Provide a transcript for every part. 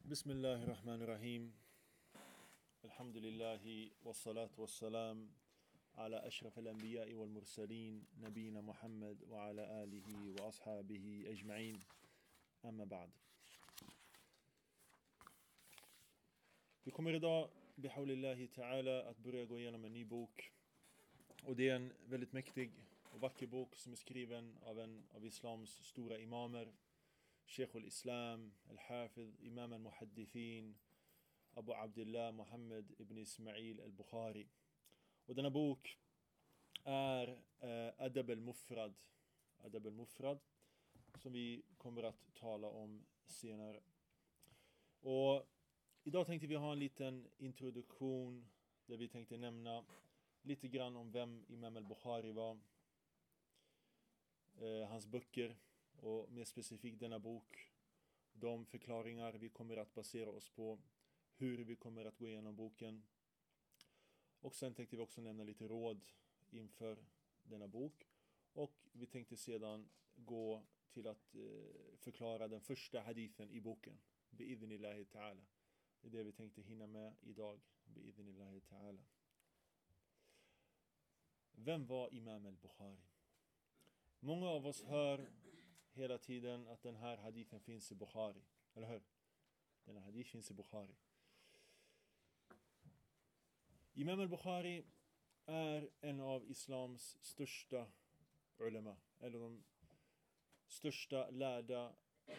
Bismillahirrahmanirrahim. Alhamdulillahi wassalatu wassalam ala ashraf al-anbiya'i wal mursalin nabina Muhammad wa ala alihi wa ashabihi ajma'in. Amma ba'd. Vi kommer idag bihaulillahi ta'ala att börja gå igenom en ny bok. Och det är en väldigt mäktig och vacker bok som är skriven av en av islams stora imamer, Sheikh al-Islam, al-Hafidh, Imam al-Muhaddithin, Abu Abdullah Muhammad ibn Ismail al-Bukhari. Och denna bok är Adab al-Mufrad. Adab al-Mufrad, som vi kommer att tala om senare. Och idag tänkte vi ha en liten introduktion där vi tänkte nämna lite grann om vem Imam al-Bukhari var, hans böcker och mer specifikt denna bok, de förklaringar vi kommer att basera oss på, hur vi kommer att gå igenom boken. Och sen tänkte vi också nämna lite råd inför denna bok. Och vi tänkte sedan gå till att förklara den första hadithen i boken, bi'idhnillahi ta'ala. Det är det vi tänkte hinna med idag, bi'idhnillahi ta'ala. Vem var Imam al-Bukhari? Många av oss hör hela tiden att den här hadithen finns i Bukhari. Eller hur? Den här hadithen finns i Bukhari. Imam al-Bukhari är en av islams största ulema. Eller de största lärda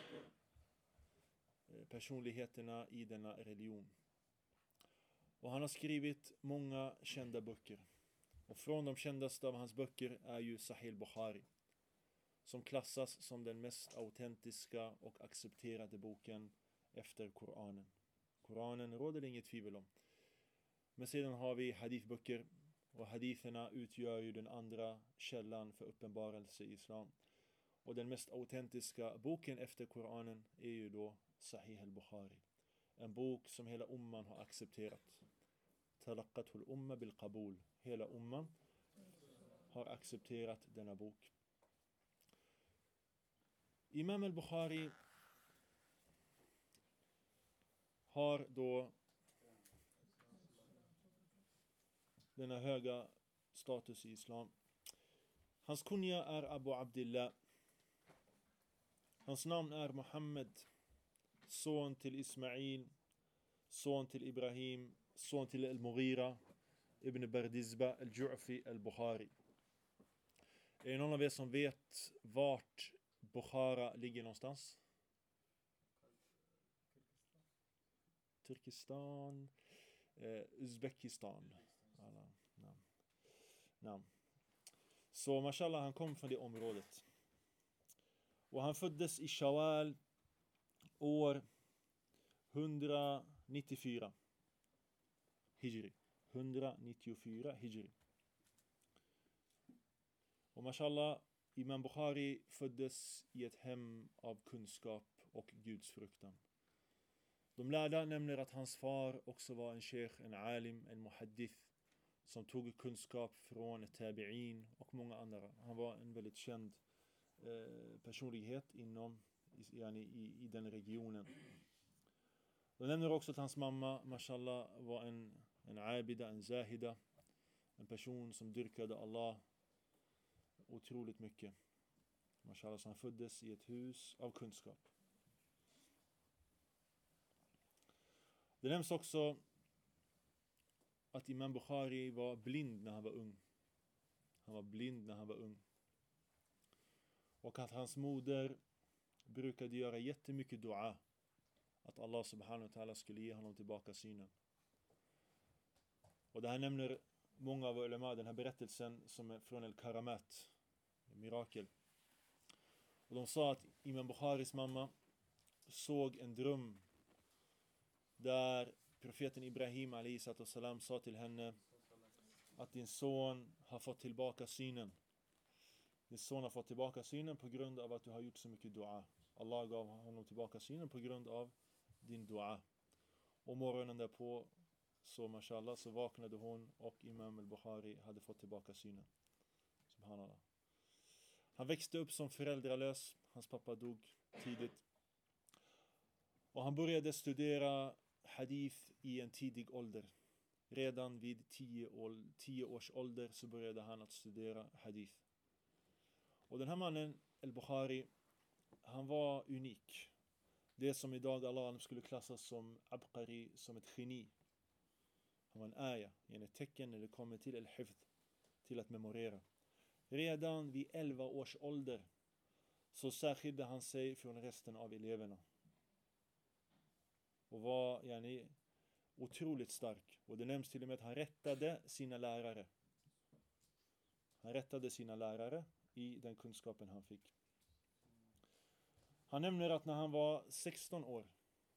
personligheterna i denna religion. Och han har skrivit många kända böcker. Och från de kändaste av hans böcker är ju Sahih al-Bukhari, som klassas som den mest autentiska och accepterade boken efter Koranen. Koranen råder det inget tvivel om. Men sedan har vi hadithböcker, och haditherna utgör ju den andra källan för uppenbarelse i islam. Och den mest autentiska boken efter Koranen är ju då Sahih al-Bukhari. En bok som hela umman har accepterat. Talaqqatul umma bil qabul. Hela umman har accepterat denna bok. Imam al-Bukhari har då denna höga status i islam. Hans kunja är Abu Abdullah. Hans namn är Muhammad, son till Ismail, son till Ibrahim, son till al-Mughira ibn Bardizba al-Ju'fi al-Bukhari. Är det någon av er som vet vart Bukhara ligger någonstans? Turkistan, Uzbekistan. Så mashallah, han kom från det området. Och han föddes i Shawwal år 194 Hijri. 194 Hijri. Och mashallah, Imam Bukhari föddes i ett hem av kunskap och gudsfruktan. De lärda nämner att hans far också var en sheikh, en alim, en muhaddith, som tog kunskap från tabi'in och många andra. Han var en väldigt känd personlighet inom i den regionen. De nämner också att hans mamma, mashallah, var en abida, en zahida, en person som dyrkade Allah otroligt mycket. Mashallah, så han föddes i ett hus av kunskap. Det nämns också att Imam Bukhari var blind när han var ung. Han var blind när han var ung. Och att hans moder brukade göra jättemycket dua, att Allah subhanahu wa ta'ala skulle ge honom tillbaka synen. Och det här nämner många av ulema, den här berättelsen som är från al-Karamat, mirakel. Och de sa att Imam Bukharis mamma såg en dröm där profeten Ibrahim a.s. sa till henne att din son har fått tillbaka synen. Din son har fått tillbaka synen på grund av att du har gjort så mycket dua. Allah gav honom tillbaka synen på grund av din dua. Och morgonen därpå, så mashallah, så vaknade hon och Imam al-Bukhari hade fått tillbaka synen. Subhanallah. Han växte upp som föräldralös. Hans pappa dog tidigt. Och han började studera hadith i en tidig ålder. Redan vid 10 års ålder så började han att studera hadith. Och den här mannen, al-Bukhari, han var unik. Det som idag Allah skulle klassas som abqari, som ett geni. Han var en aya, ett tecken när det kommer till al-hifd, till att memorera. Redan vid 11 års ålder så särskilde han sig från resten av eleverna. Och var otroligt stark. Och det nämns till och med att han rättade sina lärare. Han rättade sina lärare i den kunskapen han fick. Han nämner att när han var 16 år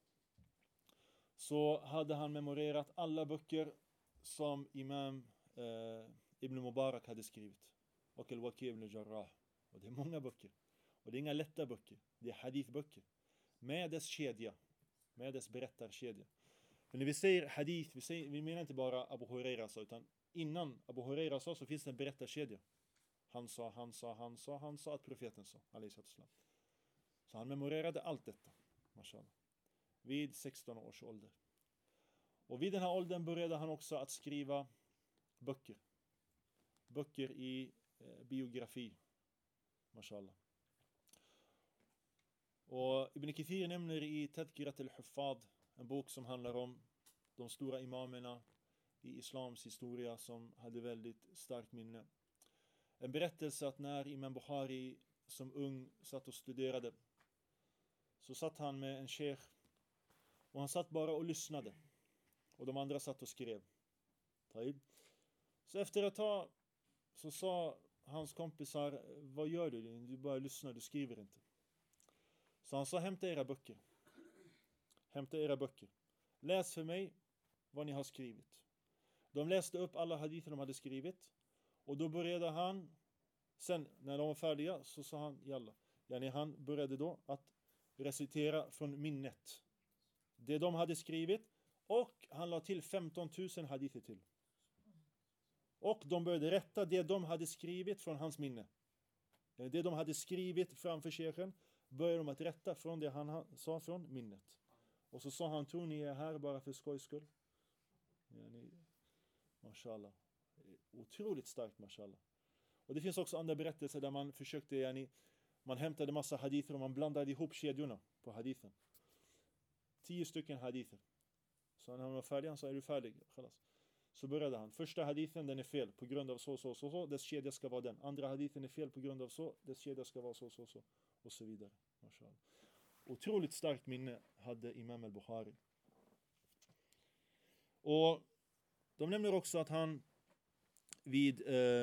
så hade han memorerat alla böcker som Imam Ibn Mubarak hade skrivit. Och Al-Waqi ibn Jarrah. Och det är många böcker. Och det är inga lätta böcker. Det är hadithböcker. Med dess kedja. Med dess berättarkedja. För när vi säger hadith, vi menar inte bara Abu Huraira sa, utan innan Abu Huraira sa så finns det en berättarkedja. Han sa att profeten sa. Så han memorerade allt detta. Mashallah. Vid 16 års ålder. Och vid den här åldern började han också att skriva böcker. Böcker i biografi. Mashallah. Och Ibn Kathir nämner i Tadkirat al-Huffad, en bok som handlar om de stora imamerna i islams historia som hade väldigt starkt minne. En berättelse att när Imam Bukhari som ung satt och studerade så satt han med en sheikh och han satt bara och lyssnade. Och de andra satt och skrev. Så efter ett tag så sa hans kompisar, vad gör du? Du bara lyssnar, du skriver inte. Så han sa, hämta era böcker. Hämta era böcker. Läs för mig vad ni har skrivit. De läste upp alla hadither de hade skrivit. Och då började han, sen när de var färdiga så sa han, jalla. Han började då att recitera från minnet. Det de hade skrivit. Och han la till 15 000 hadither till. Och de började rätta det de hade skrivit från hans minne. Det de hade skrivit framför sheikhen började de att rätta från det han sa från minnet. Och så sa han, tror ni är här bara för skojs skull? Mashallah. Otroligt starkt, mashallah. Och det finns också andra berättelser där man försökte, man hämtade massa hadither och man blandade ihop kedjorna på hadithen. 10 stycken hadither. Så när han var färdig, han sa, är du färdig? Khalas. Så började han. Första hadithen, den är fel på grund av så. Dess kedja ska vara den. Andra hadithen är fel på grund av så. Dess kedja ska vara så. Och så vidare. Mashallah. Otroligt starkt minne hade Imam al-Bukhari. Och de nämner också att han vid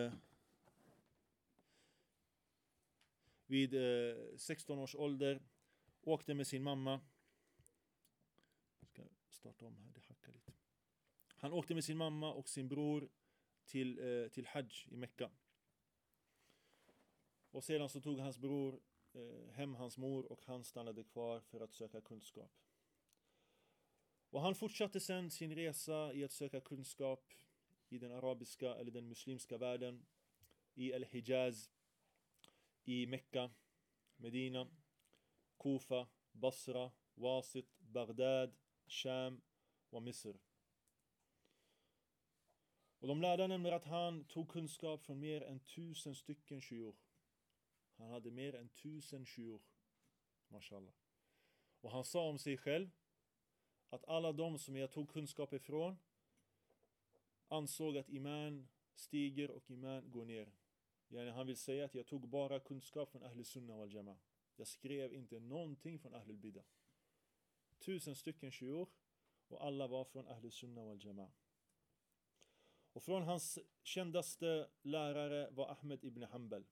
16 års ålder åkte med sin mamma. Jag ska starta om här, det hackar lite. Han åkte med sin mamma och sin bror till Hajj i Mekka. Och sedan så tog hans bror hem hans mor och han stannade kvar för att söka kunskap. Och han fortsatte sen sin resa i att söka kunskap i den arabiska eller den muslimska världen, i Al-Hijaz, i Mekka, Medina, Kufa, Basra, Wasit, Bagdad, Sham och Misr. Och de lärda nämner att han tog kunskap från mer än 1000 stycken shuyukh. Han hade mer än 1000 shuyukh. Mashallah. Och han sa om sig själv att alla de som jag tog kunskap ifrån ansåg att iman stiger och iman går ner. Han vill säga att jag tog bara kunskap från Ahl Sunnah wal Jamaah. Jag skrev inte någonting från Ahl Bidah. 1000 stycken shuyukh och alla var från Ahl Sunnah wal Jamaah. Och från hans kändaste lärare var Ahmed ibn Hanbal.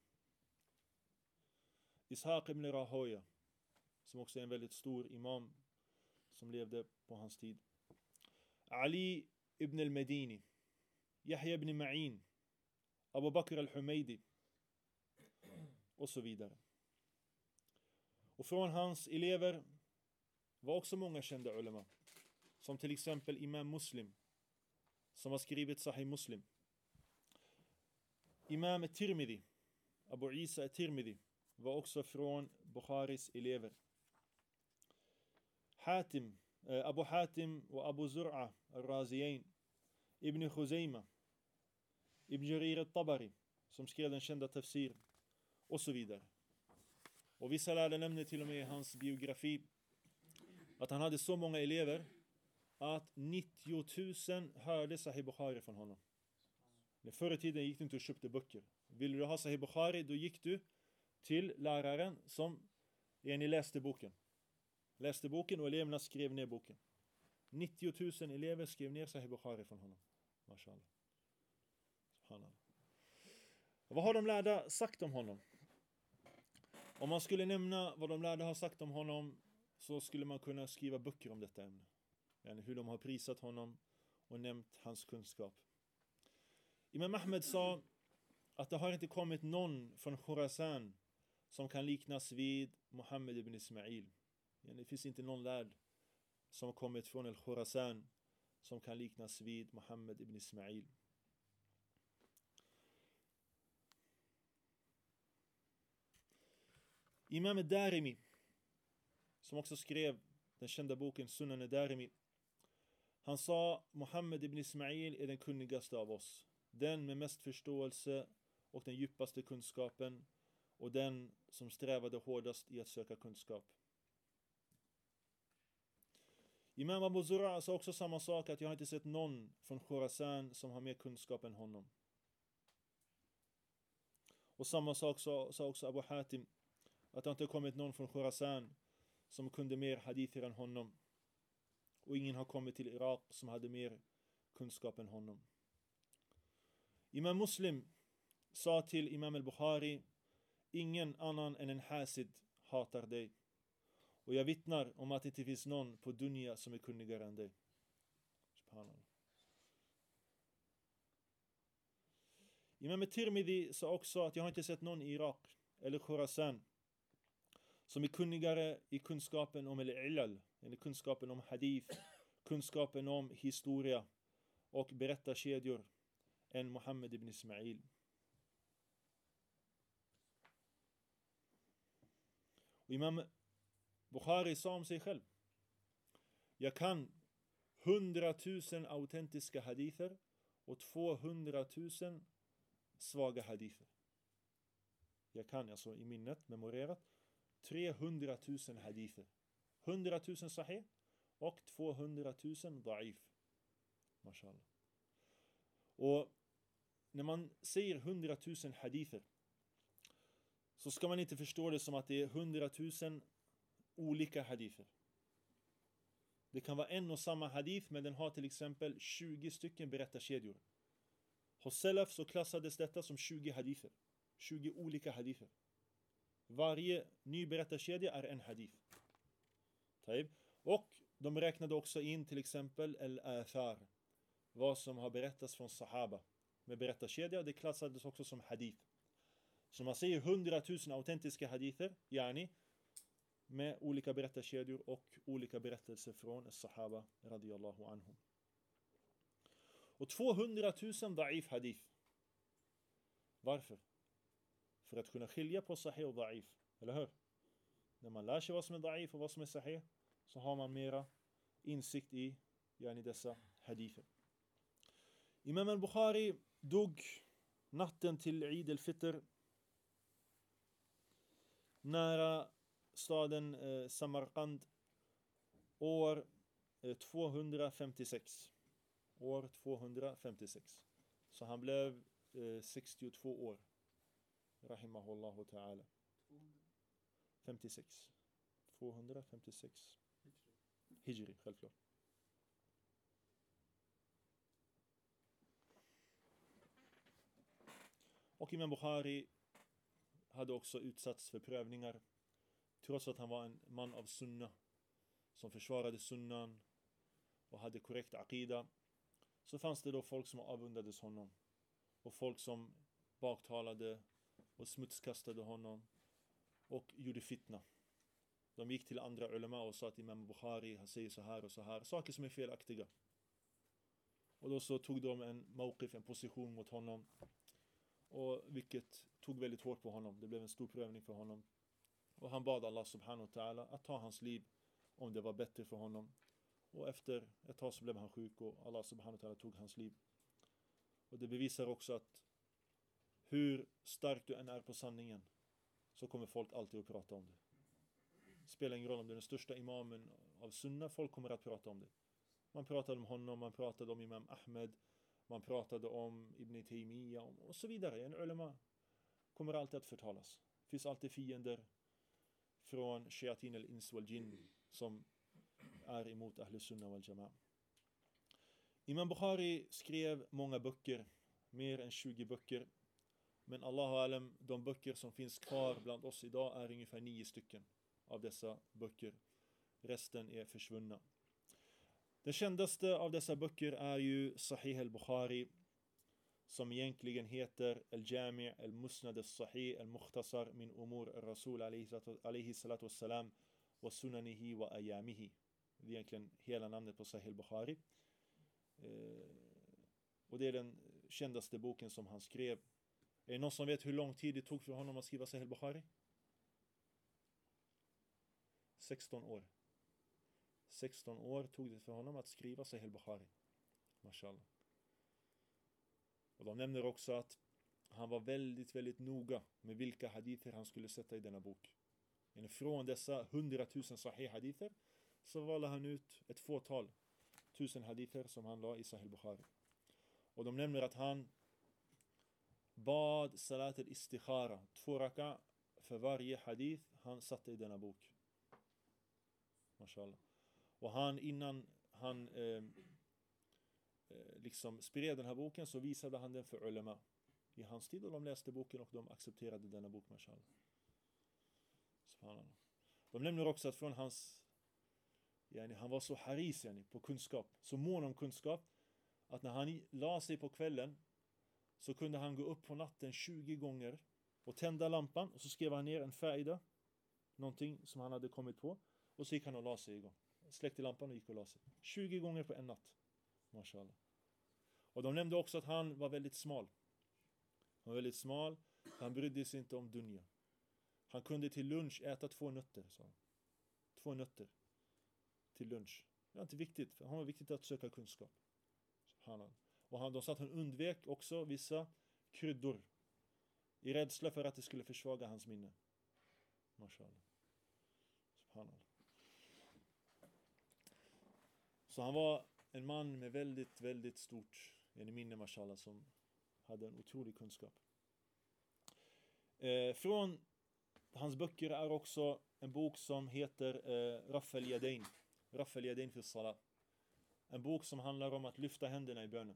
Ishaq ibn Rahoya, som också är en väldigt stor imam som levde på hans tid. Ali ibn al-Medini, Yahya ibn Ma'in, Abu Bakr al-Humaydi och så vidare. Och från hans elever var också många kända ulema, som till exempel Imam Muslim, som har skrivit Sahih Muslim. Imam Tirmidhi, Abu Isa Tirmidhi, var också från Bukharis elever. Abu Hatim och Abu Zur'a al-Raziyain, Ibn Khuzaima, Ibn Jarir al-Tabari som skrev den kända tafsir och så vidare. Och vissa lärare nämner till och med i hans biografi att han hade så många elever att 90 000 hörde Sahih Bukhari från honom. Förr i tiden gick du inte och köpte böcker. Vill du ha Sahih Bukhari, då gick du till läraren som läste boken. Läste boken och eleverna skrev ner boken. 90 000 elever skrev ner Sahih Bukhari från honom. Mashallah. Subhanallah. Vad har de lärda sagt om honom? Om man skulle nämna vad de lärda har sagt om honom, så skulle man kunna skriva böcker om detta ämne. Hur de har prisat honom och nämnt hans kunskap. Imam Ahmed sa att det har inte kommit någon från Khurasan som kan liknas vid Muhammad ibn Ismail. Det finns inte någon lärd som har kommit från al-Khurasan som kan liknas vid Muhammad ibn Ismail. Imam al-Darimi, som också skrev den kända boken Sunan al-Darimi, han sa: Muhammad ibn Ismail är den kunnigaste av oss, den med mest förståelse och den djupaste kunskapen, och den som strävade hårdast i att söka kunskap. Imam Abu Zur'a sa också samma sak, att jag har inte sett någon från Khurasan som har mer kunskap än honom. Och samma sak sa också Abu Hatim, att det inte har kommit någon från Khurasan som kunde mer hadither än honom. Och ingen har kommit till Irak som hade mer kunskap än honom. Imam Muslim sa till Imam al-Bukhari: ingen annan än en hasid hatar dig. Och jag vittnar om att det inte finns någon på dunya som är kunnigare än dig. Subhanallah. Imam al-Tirmidhi sa också att jag har inte sett någon i Irak eller Khurasan som är kunnigare i kunskapen om al-ilal, eller kunskapen om hadith, kunskapen om historia och berättarkedjor än Muhammad ibn Ismail. Och Imam Bukhari sa om sig själv: jag kan 100 000 autentiska hadither och 200 000 svaga hadither. Jag kan alltså i minnet memorerat 300 000 hadither. 100 000 sahih och 200 000 da'if. Mashallah. Och när man säger 100 000 hadither, så ska man inte förstå det som att det är 100 000 olika hadither. Det kan vara en och samma hadith, men den har till exempel 20 stycken berättarkedjor. Hos Salaf så klassades detta som 20 hadither. 20 olika hadither. Varje ny berättarkedja är en hadith. Och de räknade också in till exempel al-athar, vad som har berättats från sahaba med berättarkedja. Det klassades också som hadith. Så man säger 100 000 autentiska hadither, yani med olika berättarkedjor och olika berättelser från sahaba radiyallahu anhum. Och 200 000 da'if hadith. Varför? För att kunna skilja på sahih och da'if. Eller hur? När man lär sig vad som är da'if och vad som är sahih, så har man mera insikt i dessa hadither. Imam al-Bukhari dog natten till Eid al-Fitr nära staden Samarkand år 256. År 256. Så han blev 62 år. Rahimahullahu ta'ala. 56. 256. Hijri, självklart. Och Imam Bukhari hade också utsatts för prövningar. Trots att han var en man av sunna, som försvarade sunnan och hade korrekt aqida, så fanns det då folk som avundades honom. Och folk som baktalade och smutskastade honom och gjorde fitna. De gick till andra ulama och sa att Imam Bukhari, han säger så här och så här. Saker som är felaktiga. Och då så tog de en mawqif, en position mot honom. Och vilket tog väldigt hårt på honom. Det blev en stor prövning för honom. Och han bad Allah subhanahu wa ta'ala att ta hans liv om det var bättre för honom. Och efter ett tag så blev han sjuk och Allah subhanahu wa ta'ala tog hans liv. Och det bevisar också att hur stark du än är på sanningen så kommer folk alltid att prata om det. Det spelar ingen roll om det är den största imamen av sunna, folk kommer att prata om det. Man pratade om honom, man pratade om Imam Ahmed, man pratade om Ibn Taymiyyah och så vidare. En ulema kommer alltid att förtalas. Det finns alltid fiender från shayatin al-ins wal jinn som är emot Ahl Sunnah wal Jama'a. Imam Bukhari skrev många böcker, mer än 20 böcker. Men Allahu alam, de böcker som finns kvar bland oss idag är ungefär 9 stycken av dessa böcker. Resten är försvunna. Den kändaste av dessa böcker är ju Sahih al-Bukhari, som egentligen heter Al-Jami' al-Musnad al-Sahih al-Mukhtasar min umur al-Rasul alayhi salatu wassalam wa sunanihi wa ayamihi. Det är egentligen hela namnet på Sahih al-Bukhari. Och det är den kändaste boken som han skrev. Är det någon som vet hur lång tid det tog för honom att skriva Sahih al-Bukhari? 16 år. 16 år tog det för honom att skriva Sahih al-Bukhari. Mashallah. Och de nämner också att han var väldigt, väldigt noga med vilka hadither han skulle sätta i denna bok. Från dessa 100 000 sahih hadither så valde han ut ett fåtal 1000 hadither som han la i Sahih al-Bukhari. Och de nämner att han bad salat al-istikhara 2 raka för varje hadith han satte i denna bok. Mashallah. Och han innan han liksom spred den här boken så visade han den för ulema i hans tid och de läste boken och de accepterade denna bok, mashallah. Subhanallah. De nämner också att från hans han var så haris på kunskap, så mån om kunskap att när han la sig på kvällen så kunde han gå upp på natten 20 gånger och tända lampan och så skrev han ner en faida, någonting som han hade kommit på, och så gick han och la sig igång. Släckte lampan och gick och la sig. 20 gånger på en natt. Mashallah. Och de nämnde också att han var väldigt smal. Han var väldigt smal. Han brydde sig inte om dunya. Han kunde till lunch äta 2 nötter. Så. 2 nötter. Till lunch. Det var inte viktigt. För han var viktigt att söka kunskap. Och de sa att han undvek också vissa kryddor. I rädsla för att det skulle försvaga hans minne. Mashallah. Subhanallah. Så han var en man med väldigt, väldigt stort minne, mashallah, som hade en otrolig kunskap. Från hans böcker är också en bok som heter Raf al-Yadayn. Raf al-Yadayn fi salat. En bok som handlar om att lyfta händerna i bönen.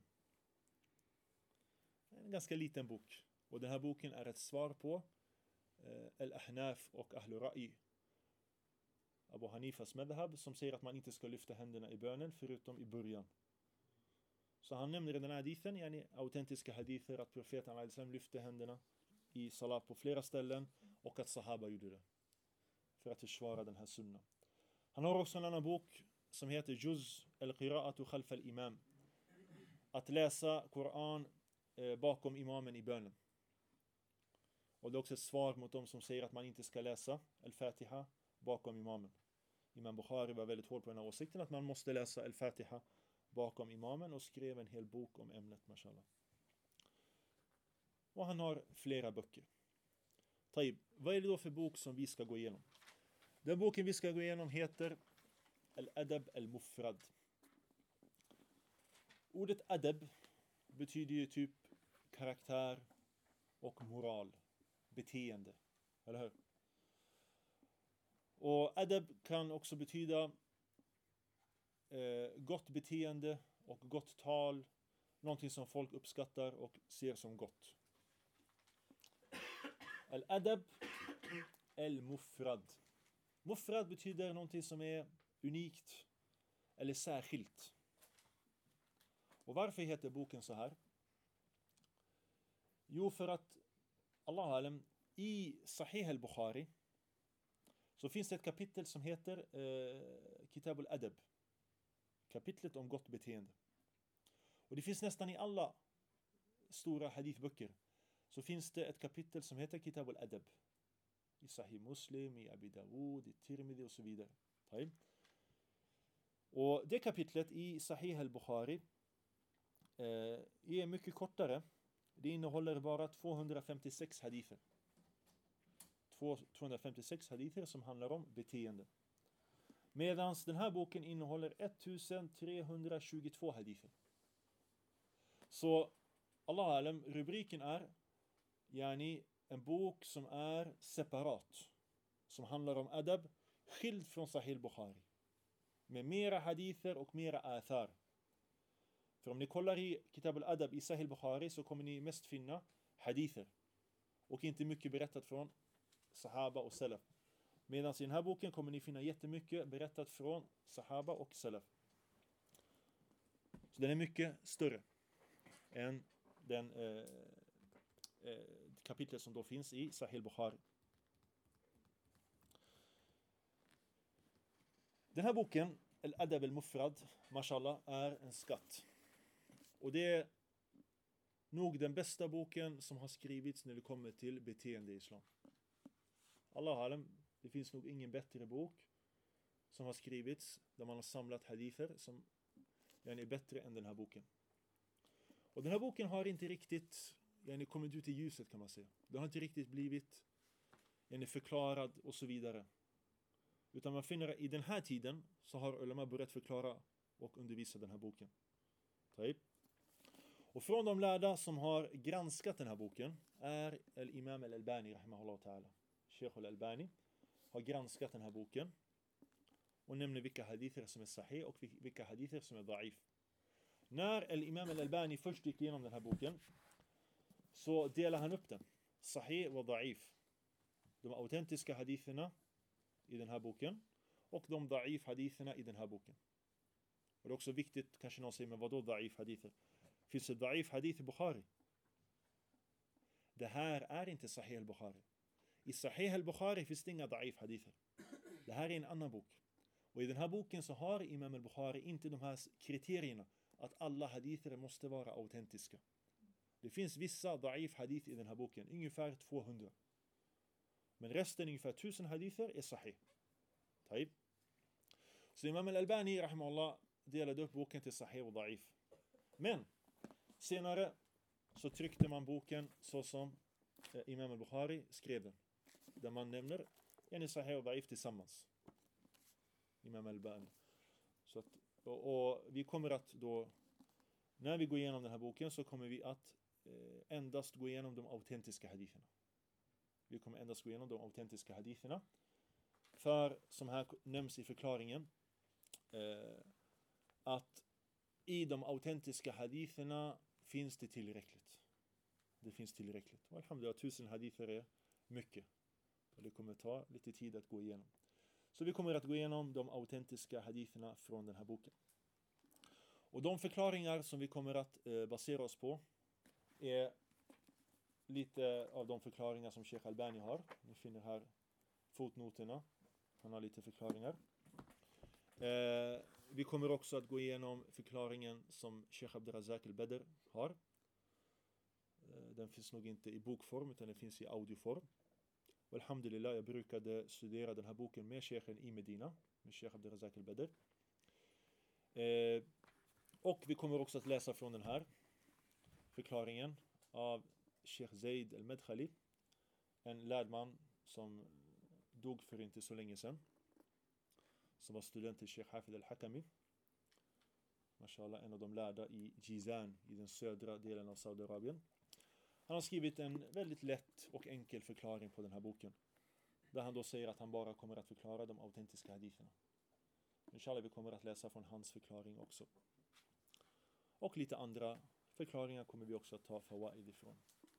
En ganska liten bok. Och den här boken är ett svar på Al-Ahnaf och Ahlul Ra'i. Abu Hanifas madhab som säger att man inte ska lyfta händerna i bönen förutom i början. Så han nämner i den här hadithen, autentiska hadither, att profeten al-Islam lyfte händerna i salat på flera ställen och att sahaba gjorde det för att försvara den här sunna. Han har också en annan bok som heter Juz al-Qira'atu khalf al-Imam. Att läsa Koran bakom imamen i bönen. Och det är också ett svar mot dem som säger att man inte ska läsa al-Fatiha bakom imamen. Imam Bukhari var väldigt hård på den här åsikten att man måste läsa al-Fatiha bakom imamen och skrev en hel bok om ämnet, mashallah. Och han har flera böcker. Taib, vad är det då för bok som vi ska gå igenom? Den boken vi ska gå igenom heter Al-Adab al-Mufrad. Ordet adab betyder ju typ karaktär och moral, beteende, eller hur? Och adab kan också betyda gott beteende och gott tal, någonting som folk uppskattar och ser som gott. Al-Adab al-Mufrad. Mufrad betyder någonting som är unikt eller särskilt. Och varför heter boken så här? Jo, för att Allah alam, i Sahih al-Bukhari så finns det ett kapitel som heter Kitab al-Adab. Kapitlet om gott beteende. Och det finns nästan i alla stora hadithböcker. Så finns det ett kapitel som heter Kitab al-Adab. I Sahih Muslim, i Abi Dawud, i Tirmidhi och så vidare. Och det kapitlet i Sahih al-Bukhari är mycket kortare. Det innehåller bara 256 hadither. 256 hadither som handlar om beteende. Medan den här boken innehåller 1322 hadither. Så Allah alam, rubriken är yani en bok som är separat. Som handlar om adab, skild från Sahih al-Bukhari. Med mera hadither och mera athar. För om ni kollar i Kitab al-Adab i Sahih al-Bukhari så kommer ni mest finna hadither. Och inte mycket berättat från Sahaba och Salaf. Medan i den här boken kommer ni finna jättemycket berättat från Sahaba och Salaf. Så den är mycket större än den kapitlet som då finns i Sahih al-Bukhari. Den här boken, Al-Adab al-Mufrad, mashallah, är en skatt. Och det är nog den bästa boken som har skrivits när det kommer till beteende i islam. Allah alam, det finns nog ingen bättre bok som har skrivits där man har samlat hadither som är bättre än den här boken. Och den här boken har inte riktigt kommit ut i ljuset, kan man säga. Den har inte riktigt blivit förklarad och så vidare. Utan man finner att i den här tiden så har ulama börjat förklara och undervisa den här boken. Och från de lärda som har granskat den här boken är Imam al-Albani rahimahullah ta'ala. Sheikh al-Albani har granskat den här boken och nämner vilka hadither som är sahih och vilka hadither som är da'if. När Imam al-Albani först gick igenom den här boken så delar han upp den. Sahih och da'if. De autentiska haditherna i den här boken och de da'if haditherna i den här boken. Och det är också viktigt, kanske någon säger, men vad då da'if hadither? Finns det da'if hadith i Bukhari? Det här är inte Sahih al-Bukhari. I Sahih al-Bukhari finns det inga da'if hadither. Det här är en annan bok. Och i den här boken så har Imam al-Bukhari inte de här kriterierna att alla hadither måste vara autentiska. Det finns vissa da'if hadith i den här boken, ungefär 200. Men resten, ungefär 1000 hadither, är sahih. Taib. Så Imam al-Albani rahimahullah delade upp boken till sahih och da'if. Men senare så tryckte man boken så som Imam al-Bukhari skrev den. Där man nämner sahih och da'if tillsammans. Imam al-Albani. Så att, och vi kommer att då, när vi går igenom den här boken så kommer vi att endast gå igenom de autentiska haditherna. Vi kommer endast gå igenom de autentiska haditherna. För, som här nämns i förklaringen, att i de autentiska haditherna finns det tillräckligt. Det finns tillräckligt. Och alhamdulillah, 1000 hadither är mycket. Och det kommer ta lite tid att gå igenom. Så vi kommer att gå igenom de autentiska haditherna från den här boken. Och de förklaringar som vi kommer att basera oss på är lite av de förklaringar som Sheikh Albani har. Ni finner här fotnoterna. Han har lite förklaringar. Vi kommer också att gå igenom förklaringen som Sheikh Abdurrazak al-Badr har. Den finns nog inte i bokform utan den finns i audioform. Och alhamdulillah, jag brukade studera den här boken med Sheikhen i Medina, med Sheikh Abdurrazak al-Badr. Och vi kommer också att läsa från den här förklaringen av Sheikh Zaid al-Madkhali, en lärd man som dog för inte så länge sedan, som var student till Sheikh Hafid al-Hakami, mashallah, en av de lärda i Jizan i den södra delen av Saudiarabien. Han har skrivit en väldigt lätt och enkel förklaring på den här boken, där han då säger att han bara kommer att förklara de autentiska haditherna. Inshallah, vi kommer att läsa från hans förklaring också. Och lite andra förklaringar kommer vi också att ta fawaid ifrån.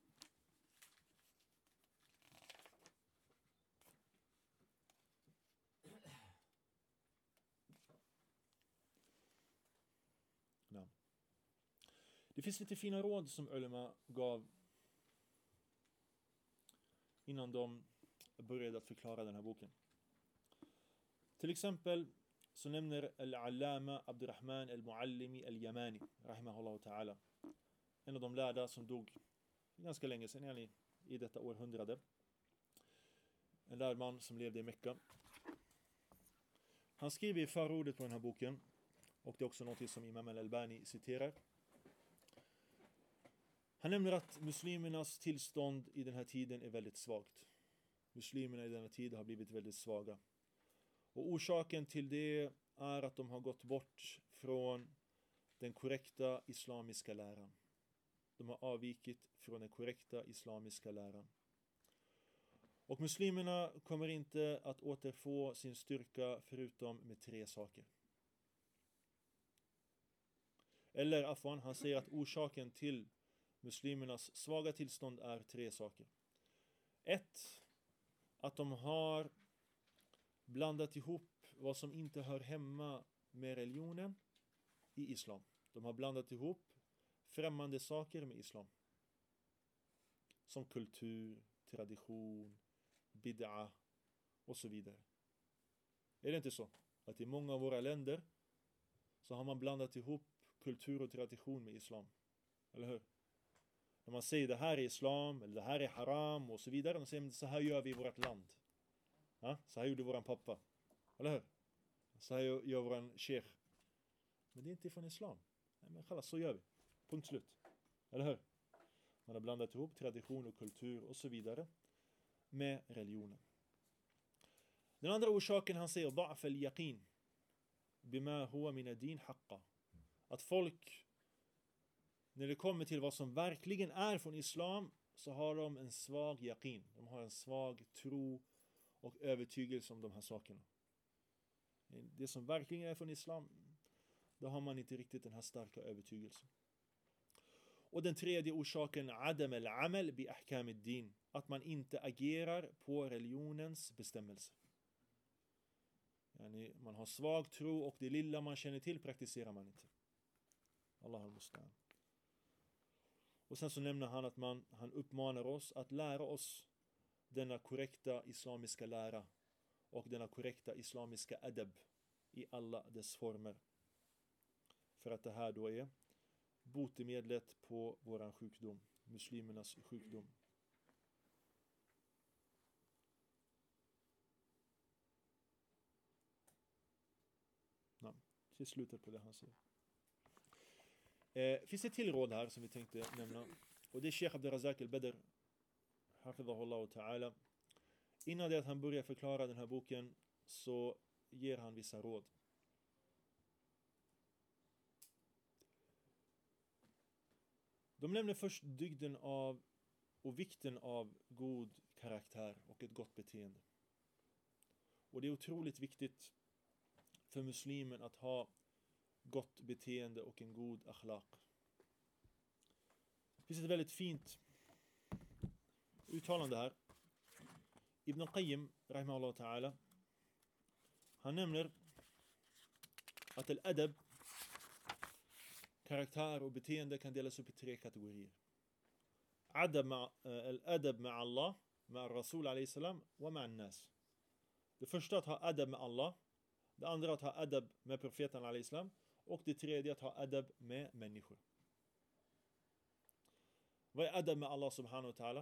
Det finns lite fina råd som ulama gav innan de började att förklara den här boken. Till exempel så nämner al-Allama Abdurrahman al-Muallimi al-Yamani rahimahullah ta'ala, en av de lärda som dog ganska länge sedan i detta århundrade. En lärd man som levde i Mekka. Han skriver i förordet på den här boken Och det är också något som Imam al-Albani citerar. Han nämner att muslimernas tillstånd i den här tiden är väldigt svagt. Muslimerna i denna tid har blivit väldigt svaga. Och orsaken till det är att de har gått bort från den korrekta islamiska läran. De har avvikit från den korrekta islamiska läran. Och muslimerna kommer inte att återfå sin styrka förutom med 3 saker. Eller Afwan, han säger att orsaken till muslimernas svaga tillstånd är 3 saker. 1. Att de har blandat ihop vad som inte hör hemma med religionen i islam. De har blandat ihop främmande saker med islam. Som kultur, tradition, bid'a och så vidare. Är det inte så? Att i många av våra länder så har man blandat ihop kultur och tradition med islam. Eller hur? När man säger det här är islam, eller det här är haram och så vidare. De säger så här gör vi i vårt land. Ja? Så här gjorde våran pappa. Eller hur? Så här gör våran sheikh. Men det är inte från islam. Nej, men kalla, så gör vi. Punkt slut. Eller hur? Man har blandat ihop tradition och kultur och så vidare med religionen. Den andra orsaken han säger ضعف اليقين بما هو من الدين حقا. Att folk, när det kommer till vad som verkligen är från islam, så har de en svag yaqin. De har en svag tro och övertygelse om de här sakerna. Det som verkligen är från islam, då har man inte riktigt den här starka övertygelsen. Och den tredje orsaken, adam al-amal bi ahkam ad-din, att man inte agerar på religionens bestämmelser. Yani man har svag tro och det lilla man känner till praktiserar man inte. Allah al-Mustan. Och sen så nämner han att han uppmanar oss att lära oss denna korrekta islamiska lära och denna korrekta islamiska adab i alla dess former. För att det här då är botemedlet på våran sjukdom, muslimernas sjukdom. Ja, till slutet på det han säger. Finns ett till råd här som vi tänkte nämna. Och det är Sheikh Abdurrazak al-Badr, hafidhahullah ta'ala. Innan det att han börjar förklara den här boken så ger han vissa råd. De nämner först dygden av och vikten av god karaktär och ett gott beteende. Och det är otroligt viktigt för muslimen att ha gott beteende och en god akhlaq. Det finns ett väldigt fint uttalande här. Ibn Qayyim, rahimahullah ta'ala, han nämner att al-adab, karaktär och beteende, kan delas upp i 3 kategorier. Al-adab med Allah, med Rasul alayhi salam, och med nas. Det första att ha adab med Allah, det andra att ha adab med profeten alayhi salam, och det tredje att ha adab med människor. Vad är adab med Allah subhanahu wa ta'ala?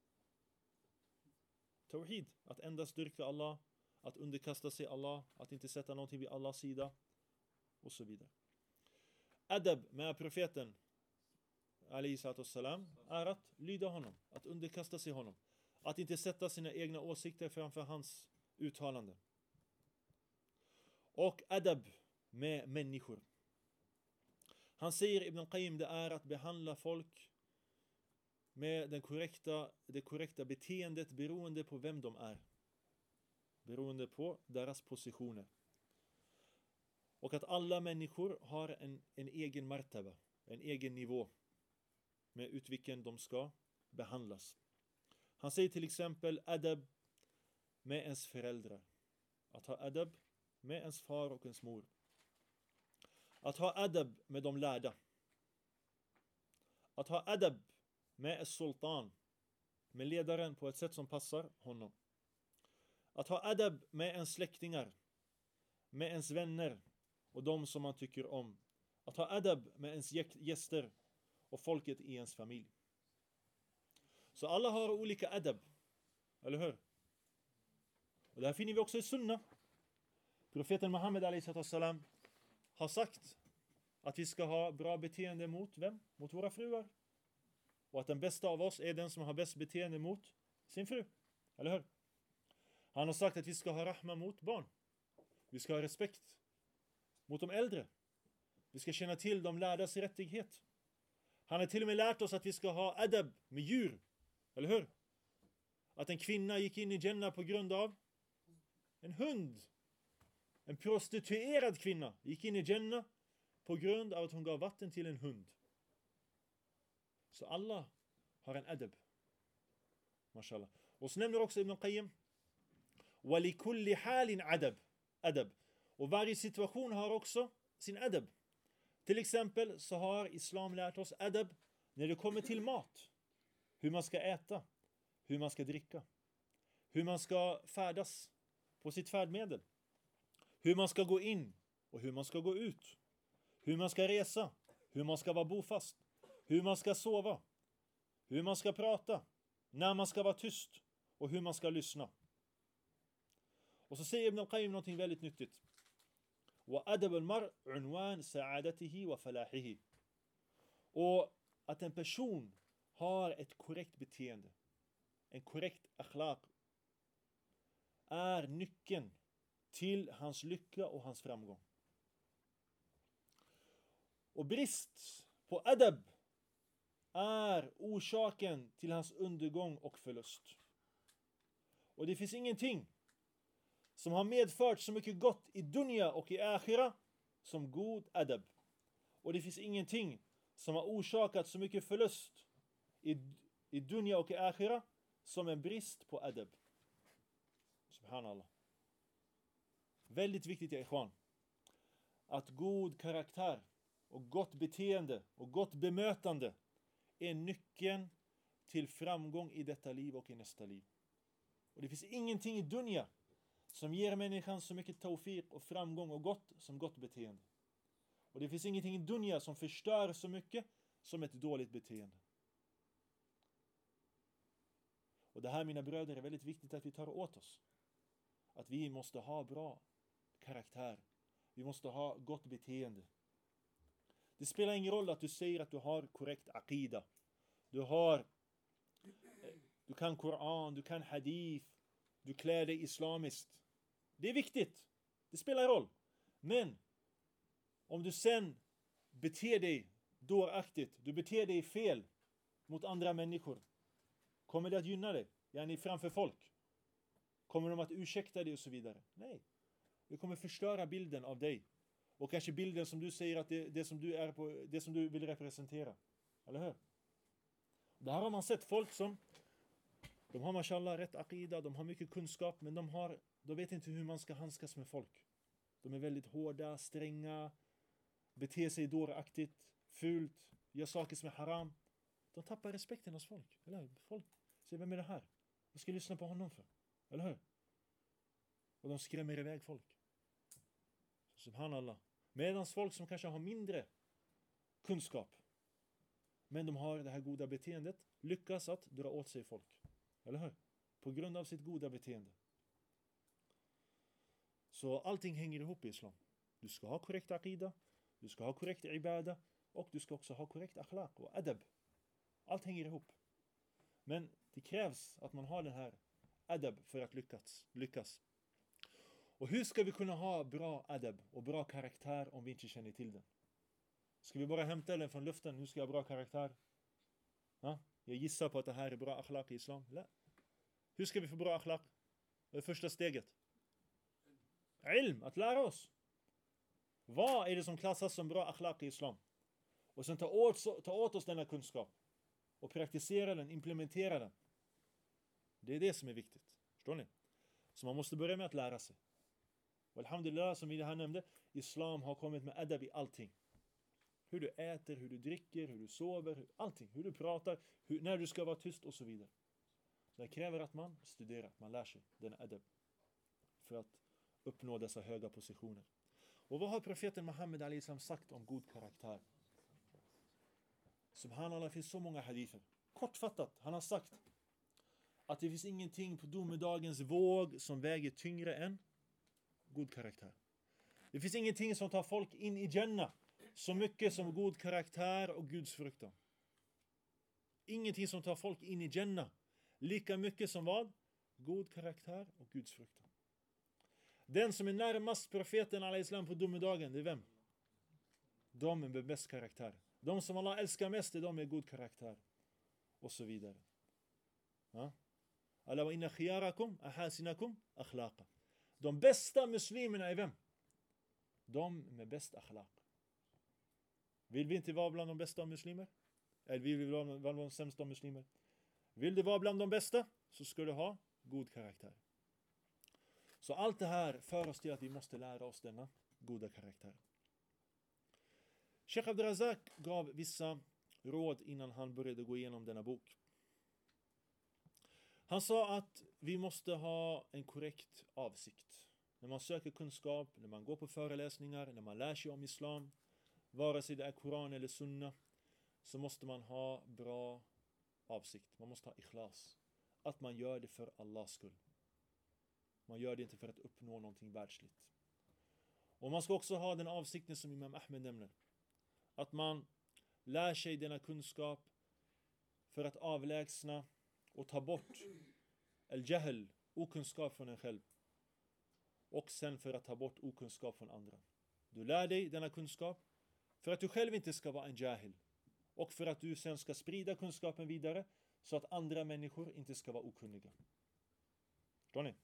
Tawhid, att endast dyrka Allah, att underkasta sig Allah, att inte sätta någonting vid Allahs sida och så vidare. Adab med profeten alayhi salam är att lyda honom, att underkasta sig honom, att inte sätta sina egna åsikter framför hans uttalande. Och adab med människor. Han säger, Ibn Qayyim, det är att behandla folk med det korrekta beteendet beroende på vem de är. Beroende på deras positioner. Och att alla människor har en egen martaba, en egen nivå med ut vilken de ska behandlas. Han säger till exempel adab med ens föräldrar. Att ha adab med ens far och ens mor. Att ha adab med de lärda. Att ha adab med es sultan, med ledaren på ett sätt som passar honom. Att ha adab med ens släktingar, med ens vänner och de som man tycker om. Att ha adab med ens gäster och folket i ens familj. Så alla har olika adab, eller hur? Och det här finner vi också i sunna. Profeten Muhammed alayhi salam, har sagt att vi ska ha bra beteende mot vem? Mot våra fruar. Och att den bästa av oss är den som har bäst beteende mot sin fru. Eller hur? Han har sagt att vi ska ha rahma mot barn. Vi ska ha respekt mot de äldre. Vi ska känna till de lärdas rättighet. Han har till och med lärt oss att vi ska ha adab med djur. Eller hur? Att en kvinna gick in i Jannah på grund av en hund. En prostituerad kvinna gick in i Jannah på grund av att hon gav vatten till en hund. Så alla har en adab. Mashallah. Och så nämner också Ibn Qayyim وَلِكُلِّ حَالٍ adab. Och varje situation har också sin adab. Till exempel så har islam lärt oss adab när det kommer till mat. Hur man ska äta, hur man ska dricka, hur man ska färdas på sitt färdmedel, hur man ska gå in och hur man ska gå ut, hur man ska resa, hur man ska vara bofast, hur man ska sova, hur man ska prata, när man ska vara tyst och hur man ska lyssna. Och så säger Ibn Qayyim någonting väldigt nyttigt. وَأَدَبُ الْمَرْءِ عُنْوَانِ سَعَادَتِهِ وَفَلَاحِهِ. Och att en person har ett korrekt beteende, en korrekt akhlaq, är nyckeln till hans lycka och hans framgång. Och brist på adab är orsaken till hans undergång och förlust. Och det finns ingenting som har medfört så mycket gott i dunya och i akhira som god adab. Och det finns ingenting som har orsakat så mycket förlust i dunya och i akhira som en brist på adab. Subhanallah. Väldigt viktigt, ja ikhwan, att god karaktär och gott beteende och gott bemötande är nyckeln till framgång i detta liv och i nästa liv. Och det finns ingenting i dunya som ger människan så mycket tawfiq och framgång och gott som gott beteende. Och det finns ingenting i dunya som förstör så mycket som ett dåligt beteende. Och det här, mina bröder, är väldigt viktigt att vi tar åt oss. Att vi måste ha bra karaktär. Vi måste ha gott beteende. Det spelar ingen roll att du säger att du har korrekt aqida. Du kan Koran, du kan hadith, du klär dig islamiskt. Det är viktigt. Det spelar roll. Men om du sen beter dig dåraktigt, du beter dig fel mot andra människor, kommer det att gynna dig? Yani framför folk? Kommer de att ursäkta dig och så vidare? Nej. Det kommer förstöra bilden av dig. Och kanske bilden som du säger att det som du är på, det som du vill representera. Eller hur? Det här har man sett folk som, de har mashallah rätt aqida, de har mycket kunskap, men de vet inte hur man ska handskas med folk. De är väldigt hårda, stränga, beter sig dåraktigt, fult, gör saker som är haram. De tappar respekten hos folk. Eller hur? Folk säger, vem är det här? Vad ska jag lyssna på honom för? Eller hur? Och de skrämmer iväg folk. Subhanallah. Medan folk som kanske har mindre kunskap, men de har det här goda beteendet, lyckas att dra åt sig folk. Eller hur? På grund av sitt goda beteende. Så allting hänger ihop i islam. Du ska ha korrekt aqida, du ska ha korrekt ibada, och du ska också ha korrekt akhlaq och adab. Allt hänger ihop. Men det krävs att man har den här adab för att lyckas. Och hur ska vi kunna ha bra adab och bra karaktär om vi inte känner till den? Ska vi bara hämta den från luften? Hur ska jag ha bra karaktär? Ja? Jag gissar på att det här är bra akhlaq i islam. Nej. Hur ska vi få bra akhlaq? Det är första steget. Ilm, att lära oss. Vad är det som klassas som bra akhlaq i islam? Och sen ta åt oss denna kunskap. Och praktisera den, implementera den. Det är det som är viktigt. Förstår ni? Så man måste börja med att lära sig. Och alhamdulillah, som vi det här nämnde, islam har kommit med adab i allting. Hur du äter, hur du dricker, hur du sover, allting. Hur du pratar, när du ska vara tyst och så vidare. Så det kräver att man studerar, att man lär sig den adab. För att uppnå dessa höga positioner. Och vad har profeten Muhammed a.s. sagt om god karaktär? Subhanallah, det finns så många hadither. Kortfattat, han har sagt att det finns ingenting på domedagens våg som väger tyngre än god karaktär. Det finns ingenting som tar folk in i Jannah så mycket som god karaktär och Guds fruktan. Ingenting som tar folk in i Jannah lika mycket som vad? God karaktär och Guds fruktan. Den som är närmast profeten al-Islam på domedagen, det är vem? De med bäst karaktär. De som Allah älskar mest är de med god karaktär. Och så vidare. Alla wa inna khiyarakum ahasinakum akhlaqa. De bästa muslimerna är vem? De med bäst akhlaq. Vill vi inte vara bland de bästa muslimer? Eller vill vi vara bland de sämsta muslimer? Vill du vara bland de bästa så ska du ha god karaktär. Så allt det här för oss till att vi måste lära oss denna goda karaktär. Sheikh Abdurazak gav vissa råd innan han började gå igenom denna bok. Han sa att vi måste ha en korrekt avsikt. När man söker kunskap, när man går på föreläsningar, när man lär sig om islam, vare sig det är Koran eller Sunna, så måste man ha bra avsikt. Man måste ha ikhlas. Att man gör det för Allahs skull. Man gör det inte för att uppnå någonting världsligt. Och man ska också ha den avsikten som Imam Ahmed nämner. Att man lär sig denna kunskap för att avlägsna och ta bort al-jahl, okunskap från en själv. Och sen för att ta bort okunskap från andra. Du lär dig denna kunskap för att du själv inte ska vara en jahil. Och för att du sen ska sprida kunskapen vidare så att andra människor inte ska vara okunniga. Förstår ni?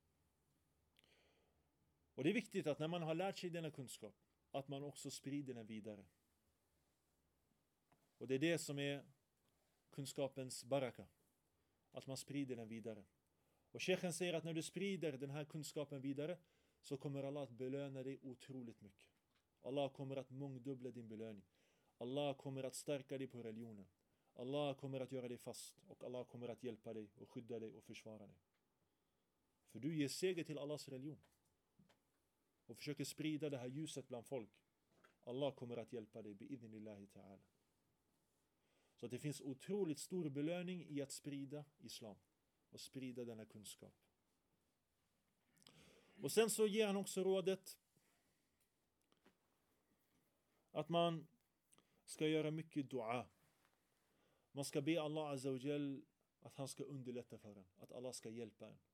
Och det är viktigt att när man har lärt sig denna kunskap att man också sprider den vidare. Och det är det som är kunskapens baraka. Att man sprider den vidare. Och Sheikhen säger att när du sprider den här kunskapen vidare så kommer Allah att belöna dig otroligt mycket. Allah kommer att mångdubbla din belöning. Allah kommer att stärka dig på religionen. Allah kommer att göra dig fast. Och Allah kommer att hjälpa dig och skydda dig och försvara dig. För du ger seger till Allahs religion. Och försöker sprida det här ljuset bland folk. Allah kommer att hjälpa dig bi'idhnillahi ta'ala. Så att det finns otroligt stor belöning i att sprida islam. Och sprida denna kunskap. Och sen så ger han också rådet att man ska göra mycket dua. Man ska be Allah Azza wa Jal att han ska underlätta för en. Att Allah ska hjälpa en.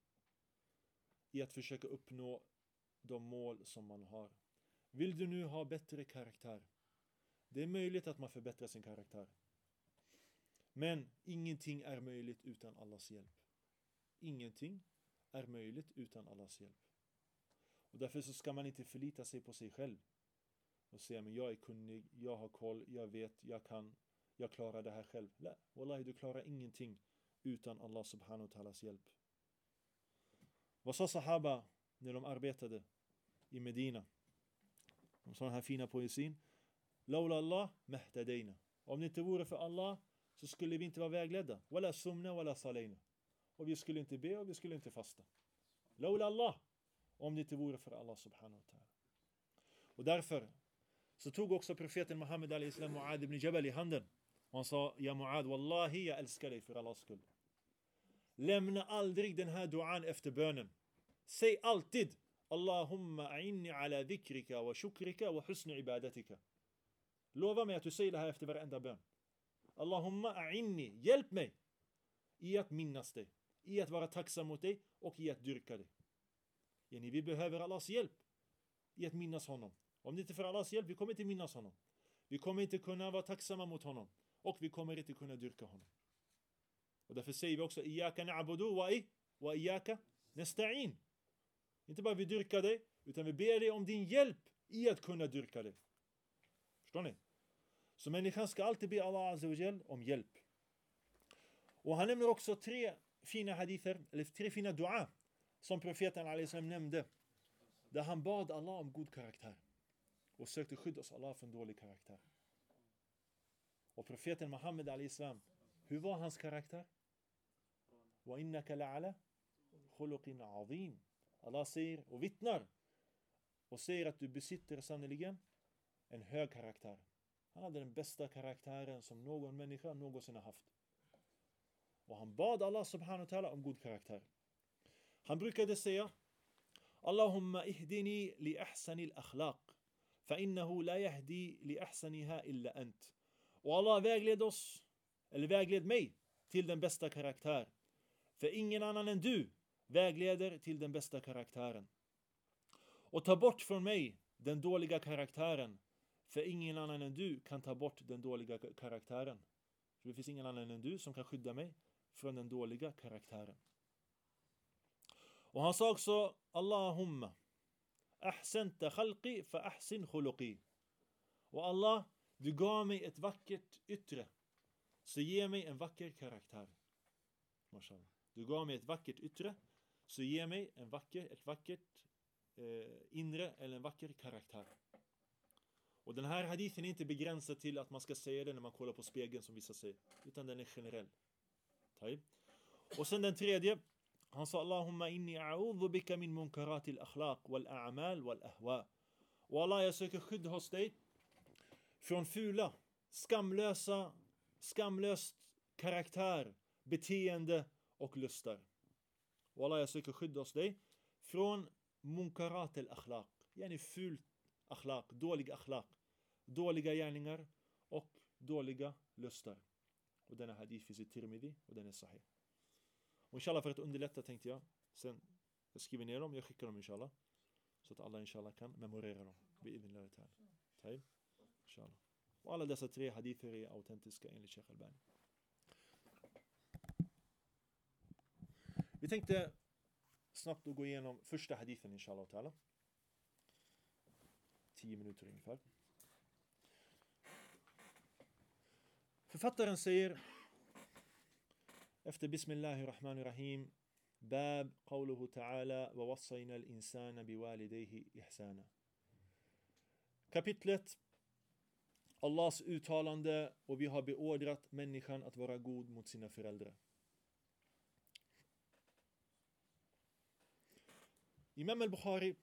I att försöka uppnå de mål som man har. Vill du nu ha bättre karaktär? Det är möjligt att man förbättrar sin karaktär. Men ingenting är möjligt utan Allahs hjälp. Ingenting är möjligt utan Allahs hjälp. Och därför så ska man inte förlita sig på sig själv. Och säga, men jag är kunnig, jag har koll, jag vet, jag kan, jag klarar det här själv. Nej, wallahi, du klarar ingenting utan Allah subhanahu wa ta'alas hjälp. Vad sa sahaba när de arbetade i Medina? De sa den här fina poesin. Laula Allah mahtadayna. Om det inte vore för Allah så skulle vi inte vara vägledda. Wala sumna wala salayna. Och vi skulle inte be och vi skulle inte fasta. Laula Allah. Om det inte vore för Allah subhanahu wa ta'ala. Och därför så tog också profeten Muhammed al-Islam Mu'ad ibn Jabal i handen. Och han sa, ja Mu'ad, wallahi jag älskar dig för Allahs skull. Lämna aldrig den här duan efter bönen. Säg alltid, Allahumma a'inni ala dhikrika wa shukrika wa husni ibadatika. Lova mig att du säger det här efter varenda bön. Allahumma a'inni, hjälp mig i att minnas dig, i att vara tacksam mot dig och i att dyrka dig. Vi behöver Allahs hjälp i att minnas honom. Om det inte är för Allahs hjälp, vi kommer inte minnas honom. Vi kommer inte kunna vara tacksamma mot honom. Och vi kommer inte kunna dyrka honom. Och därför säger vi också Iyaka na'budu wa iyaka nasta'in. Inte bara vi dyrkar dig, utan vi ber dig om din hjälp i att kunna dyrka dig. Förstår ni? Så människan ska alltid be Allah Azza wa Jal om hjälp. Och han nämner också 3 fina hadither, eller 3 fina dua som profeten a.s. nämnde. Där han bad Allah om god karaktär. Och sökte skydd hos Allah från dålig karaktär. Och profeten Muhammed a.s. hur var hans karaktär? Wa innaka la'ala khuluqin azim. Allah säger och vittnar. Och säger att du besitter sannoliken en hög karaktär. Han hade den bästa karaktären som någon människa någonsin har haft. Och han bad Allah subhanahu wa ta'ala om god karaktär. Han brukade säga Allahumma ihdini li ahsanil akhlaq. Fa innahu la yahdi li ahsaniha illa ant. Och Allah vägled mig till den bästa karaktär. För ingen annan än du vägleder till den bästa karaktären. Och ta bort från mig den dåliga karaktären. För ingen annan än du kan ta bort den dåliga karaktären. Så det finns ingen annan än du som kan skydda mig från den dåliga karaktären. Och han sa också: Allahumma ahsanta khalqi fa ahsin khuluqi. Och Allah, du gav mig ett vackert yttre, så ge mig en vacker karaktär. Mashallah. Du gav mig ett vackert yttre, så ge mig ett vackert inre eller en vacker karaktär. Och den här hadithen är inte begränsad till att man ska säga det när man kollar på spegeln som vissa säger, utan den är generell. Och sen den tredje, han sa: Allahumma inni a'udhu bika min munkaratil akhlaq wal a'mal wal ahwa. Och Allah, jag söker skydd hos dig från fula, skamlöst karaktär, beteende och lustar. Och Allah, jag söker skydd hos dig från munkaratil akhlaq, yani fult akhlaq, dålig akhlaq, dåliga gärningar och dåliga lustar. Och denna hadith finns i Tirmidhi och den är sahih. Och inshallah, för att underlätta tänkte jag sen jag skriver ner dem, jag skickar dem inshallah, så att alla inshallah kan memorera dem. Inshallah. Och alla dessa 3 hadither är autentiska enligt Sheikh Albani. Vi tänkte snabbt gå igenom första hadithen inshallah ta'ala. 10 minuter ungefär. Författaren säger efter Bismillahirrahmanirrahim: Bab qawluhu ta'ala wa wassayna al-insana biwalidayhi ihsana. Kapitlet Allahs uttalande, och vi har beordrat människan att vara god mot sina föräldrar. Imam al-Bukhari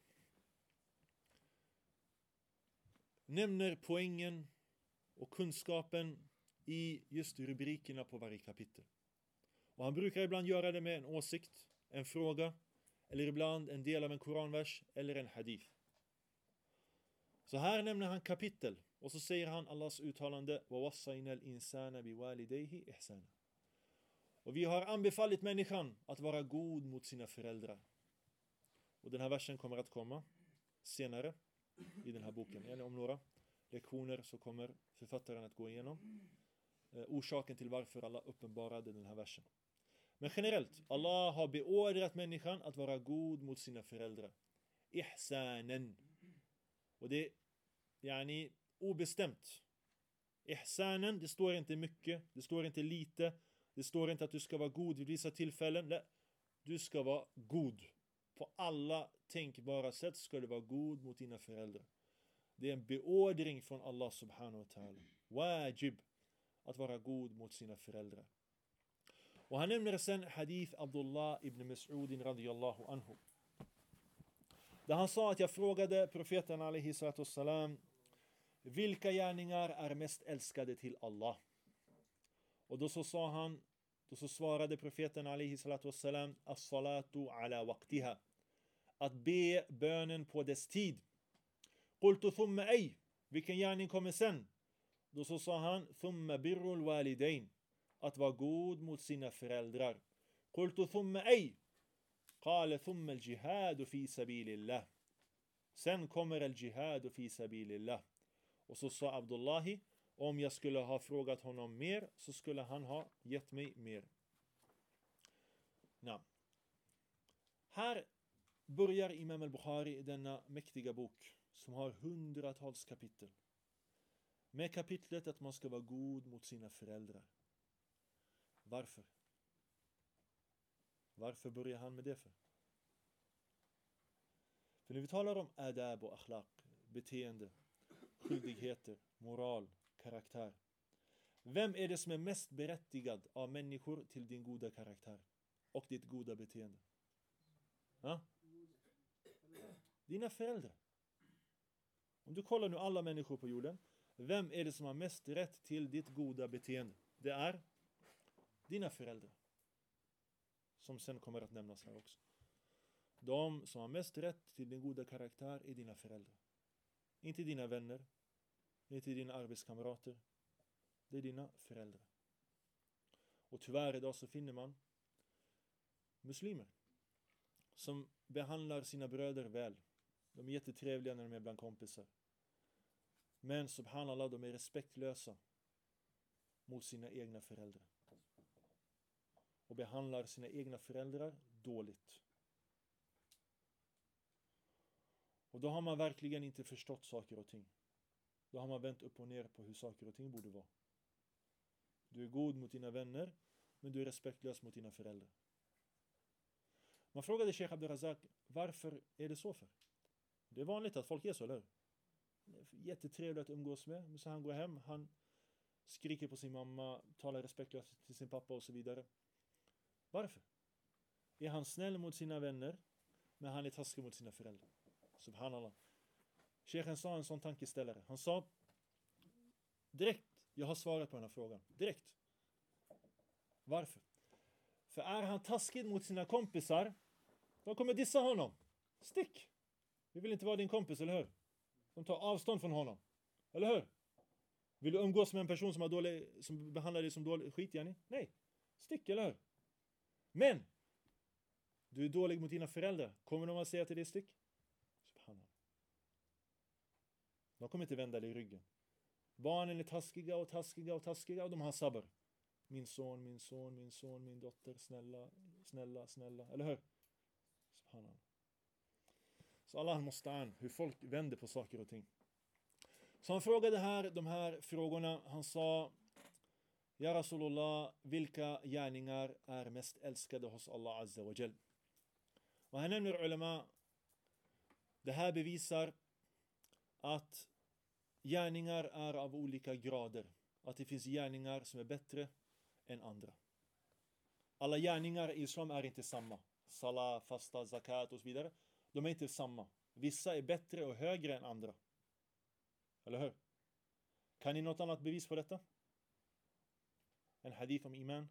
nämner poängen och kunskapen i just rubrikerna på varje kapitel. Och han brukar ibland göra det med en åsikt, en fråga, eller ibland en del av en koranvers eller en hadith. Så här nämner han kapitel, och så säger han Allahs uttalande: wa wassayna al-insana biwalidayhi ihsana. Och vi har anbefallit människan att vara god mot sina föräldrar. Och den här versen kommer att komma senare i den här boken. Eller om några lektioner så kommer författaren att gå igenom orsaken till varför Allah uppenbarade den här versen. Men generellt, Allah har beordrat människan att vara god mot sina föräldrar. Ihsanen. Och det är yani obestämt. Ihsanen, det står inte mycket, det står inte lite, det står inte att du ska vara god vid vissa tillfällen. Nej, du ska vara god. På alla tänkbara sätt ska du vara god mot dina föräldrar. Det är en beordring från Allah subhanahu wa ta'ala. Wajib att vara god mot sina föräldrar. Och han nämner sen hadith Abdullah ibn Mas'ud radiyallahu anhu. Där han sa att jag frågade profeten alaihi salatu wassalam: vilka gärningar är mest älskade till Allah? Och då så svarade profeten alaihi salatu wassalam: as-salatu ala waqtiha. Att be bönen på dess tid. Qultu thumma ay. Vilken gärning kommer sen? Då så sa han: thumma birrul walidain. Att vara god mot sina föräldrar. Qultu thumma ay. Qala thumma al-jihad fi sabilillah. Sen kommer al-jihad fi sabilillah. Och så sa Abdullahi: om jag skulle ha frågat honom mer så skulle han ha gett mig mer. Här börjar Imam al-Bukhari denna mäktiga bok som har hundratals kapitel med kapitlet att man ska vara god mot sina föräldrar. Varför? Varför börjar han med det för? För när vi talar om adab och akhlaq, beteende, skyldigheter, moral, karaktär. Vem är det som är mest berättigad av människor till din goda karaktär och ditt goda beteende? Dina föräldrar. Om du kollar nu alla människor på jorden, vem är det som har mest rätt till ditt goda beteende? Det är dina föräldrar. Som sen kommer att nämnas här också. De som har mest rätt till din goda karaktär är dina föräldrar. Inte dina vänner, inte dina arbetskamrater. Det är dina föräldrar. Och tyvärr idag så finner man muslimer som behandlar sina bröder väl. De är jättetrevliga när de är bland kompisar. Men subhanallah, de är respektlösa mot sina egna föräldrar. Och behandlar sina egna föräldrar dåligt. Och då har man verkligen inte förstått saker och ting. Då har man vänt upp och ner på hur saker och ting borde vara. Du är god mot dina vänner, men du är respektlös mot dina föräldrar. Man frågade Sheikh Abdurrazak, varför är det så för? Det är vanligt att folk är så, eller? Jättetrevligt att umgås med, men så han går hem, han skriker på sin mamma, talar respektlöst till sin pappa och så vidare. Varför? Är han snäll mot sina vänner, men han är taskig mot sina föräldrar? Subhanallah. Sheikhen sa en sån tankeställare. Han sa direkt, jag har svarat på den här frågan. Direkt. Varför? För är han taskig mot sina kompisar, de kommer dissa honom. Stick! Vi vill inte vara din kompis, eller hur? De tar avstånd från honom. Eller hur? Vill du umgås med en person som behandlar dig som dålig skit, Jani? Nej. Stick, eller hur? Men du är dålig mot dina föräldrar. Kommer de att säga till dig stick? Subhanallah. De kommer inte vända dig i ryggen. Barnen är taskiga och taskiga och taskiga och de har sabr. Min son, min son, min son, min dotter, snälla, snälla, snälla. Eller hur? Subhanallah. Så Allah musta'an, hur folk vänder på saker och ting. Så han frågade de här frågorna. Han sa, Ja Rasulullah, vilka gärningar är mest älskade hos Allah Azza wa Jal? Och han nämner ulema, det här bevisar att gärningar är av olika grader. Att det finns gärningar som är bättre än andra. Alla gärningar i islam är inte samma. Salah, fasta, zakat och så vidare. De är inte samma. Vissa är bättre och högre än andra. Eller hur? Kan ni något annat bevis på detta? En hadith om iman?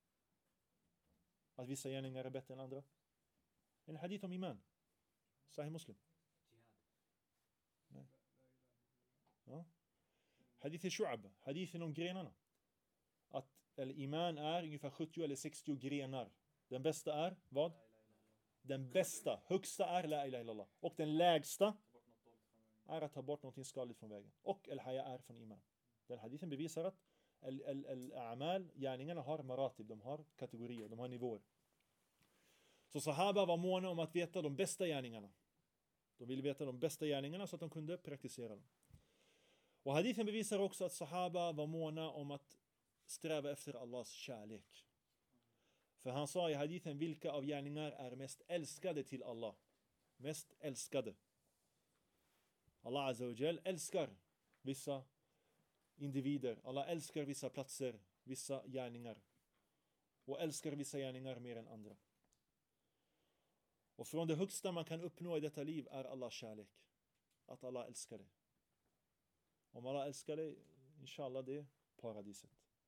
Att vissa gärningar är bättre än andra? En hadith om iman? Sahih Muslim? Nej. Ja. Hadith Shu'ab, hadithen om grenarna. Att iman är ungefär 70 eller 60 grenar. Den bästa är vad? Den bästa, högsta är la ilaha illallah. Och den lägsta är att ta bort någonting skadligt från vägen. Och al-haya är från iman. Den hadithen bevisar att al-a'mal, gärningarna har maratib, de har kategorier, de har nivåer. Så sahaba var måna om att veta de bästa gärningarna. De ville veta de bästa gärningarna så att de kunde praktisera dem. Och hadithen bevisar också att sahaba var måna om att sträva efter Allahs kärlek. För han sa i hadithen, vilka av gärningar är mest älskade till Allah? Mest älskade. Allah Azza wa Jal älskar vissa individer. Allah älskar vissa platser, vissa gärningar. Och älskar vissa gärningar mer än andra. Och från det högsta man kan uppnå i detta liv är Allahs kärlek. Att Allah älskar dig. Om Allah älskar dig, inshallah, det är paradiset.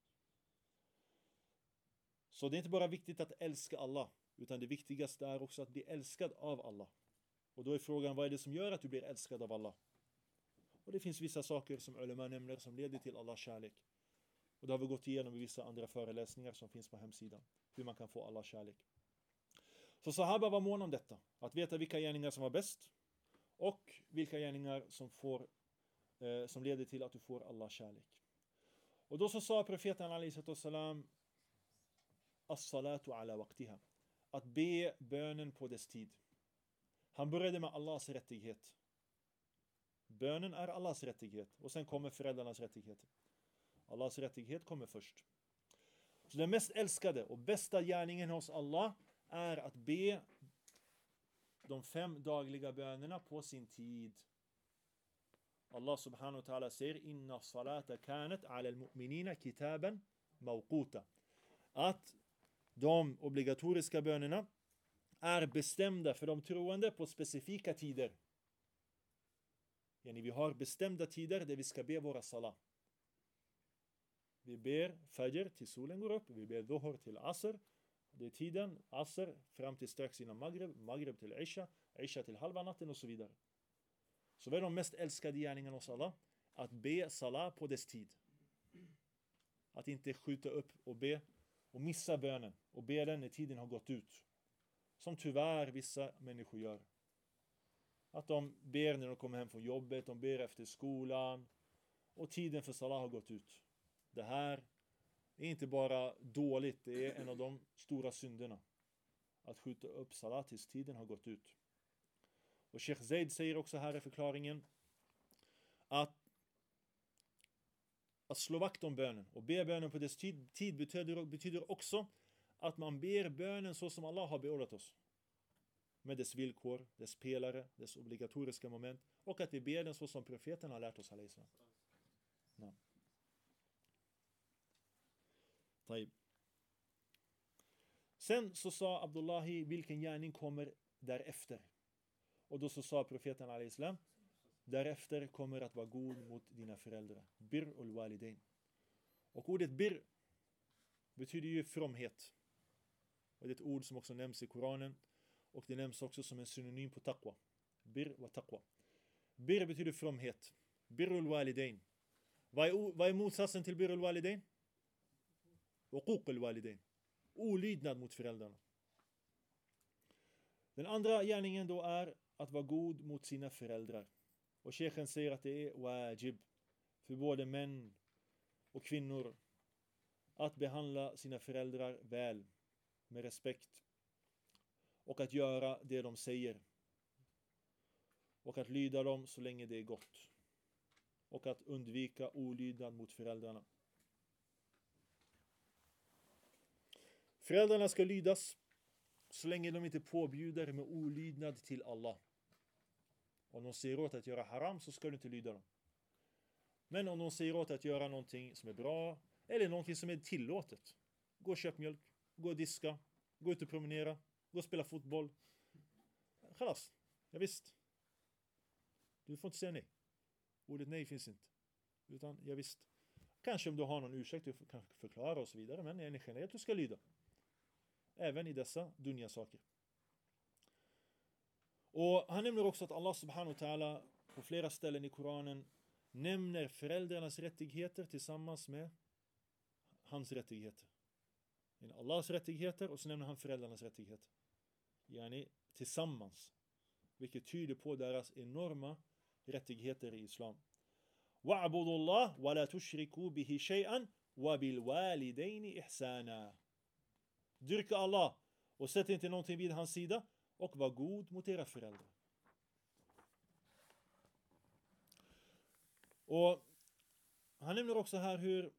Så det är inte bara viktigt att älska Allah, utan det viktigaste är också att bli älskad av Allah. Och då är frågan, vad är det som gör att du blir älskad av Allah? Och det finns vissa saker som ulema nämner som leder till Allahs kärlek. Och det har vi gått igenom i vissa andra föreläsningar som finns på hemsidan. Hur man kan få Allahs kärlek. Så sahaba var mån om detta. Att veta vilka gärningar som var bäst. Och vilka gärningar som leder till att du får Allahs kärlek. Och då så sa profeten alaihi salam as-salatu ala waqtiha. Att be bönen på dess tid. Han började med Allahs rättighet. Bönen är Allahs rättighet. Och sen kommer föräldrarnas rättigheter. Allahs rättighet kommer först. Så den mest älskade och bästa gärningen hos Allah är att be de 5 dagliga bönerna på sin tid. Allah subhanahu wa ta'ala säger inna salata kanat ala al-mu'minina kitaban mawquta. Att de obligatoriska bönerna är bestämda för de troende på specifika tider. Vi har bestämda tider där vi ska be våra salah. Vi ber fajr till solen går upp. Vi ber dhuhr till asr. det är tiden, Asr, fram till strax innan Maghrib, Maghrib till Isha, Isha till halva natten och så vidare. Så vad är de mest älskade gärningarna hos Allah? Att be salah på dess tid. Att inte skjuta upp och be och missa bönen och be den när tiden har gått ut. Som tyvärr vissa människor gör. Att de ber när de kommer hem från jobbet, de ber efter skolan och tiden för salah har gått ut. Det här är inte bara dåligt, det är en av de stora synderna. Att skjuta upp salah tills tiden har gått ut. Och Sheikh Zaid säger också här i förklaringen att slå vakt om bönen och be bönen på dess tid betyder också att man ber bönen så som Allah har beordrat oss. Med dess villkor, dess pelare, dess obligatoriska moment. Och att vi ber den så som profeten har lärt oss. Ja. Sen så sa Abdullahi, vilken gärning kommer därefter? Och då så sa profeten alaihissalam, därefter kommer att vara god mot dina föräldrar. Bir ul walidain. Och ordet bir betyder ju fromhet. Och det är ett ord som också nämns i Koranen. Och det nämns också som en synonym på taqwa. Bir wa taqwa. Bir betyder fromhet. Bir ul walidain. Vad är motsatsen till bir ul walidain? Uquq ul walidain. Olydnad mot föräldrarna. Den andra gärningen då är att vara god mot sina föräldrar. Och sheikhen säger att det är wajib för både män och kvinnor att behandla sina föräldrar väl, med respekt. Och att göra det de säger. Och att lyda dem så länge det är gott. Och att undvika olydnad mot föräldrarna. Föräldrarna ska lydas så länge de inte påbjuder med olydnad till Allah. Om de säger åt att göra haram så ska du inte lyda dem. Men om de säger åt att göra någonting som är bra eller någonting som är tillåtet. Gå och köp mjölk, gå och diska, gå ut och promenera, gå och spela fotboll. Khalas, ja visst. Du får inte säga nej. Ordet nej finns inte. Utan ja visst. Kanske om du har någon ursäkt, du kan förklara och så vidare. Men är generellt du ska lyda. Även i dessa dunja saker. Och han nämner också att Allah subhanahu wa ta'ala på flera ställen i Koranen nämner föräldrarnas rättigheter tillsammans med hans rättigheter. Allahs rättigheter och så nämner han föräldrarnas rättigheter. Yani tillsammans. Vilket tyder på deras enorma rättigheter i islam. وَعْبُدُوا اللَّهِ وَلَا تُشْرِكُوا بِهِ شَيْئًا وَبِالْوَالِدَيْنِ إِحْسَانًا. Dyrka Allah och sätt inte någonting vid hans sida och var god mot era föräldrar. Och han nämner också här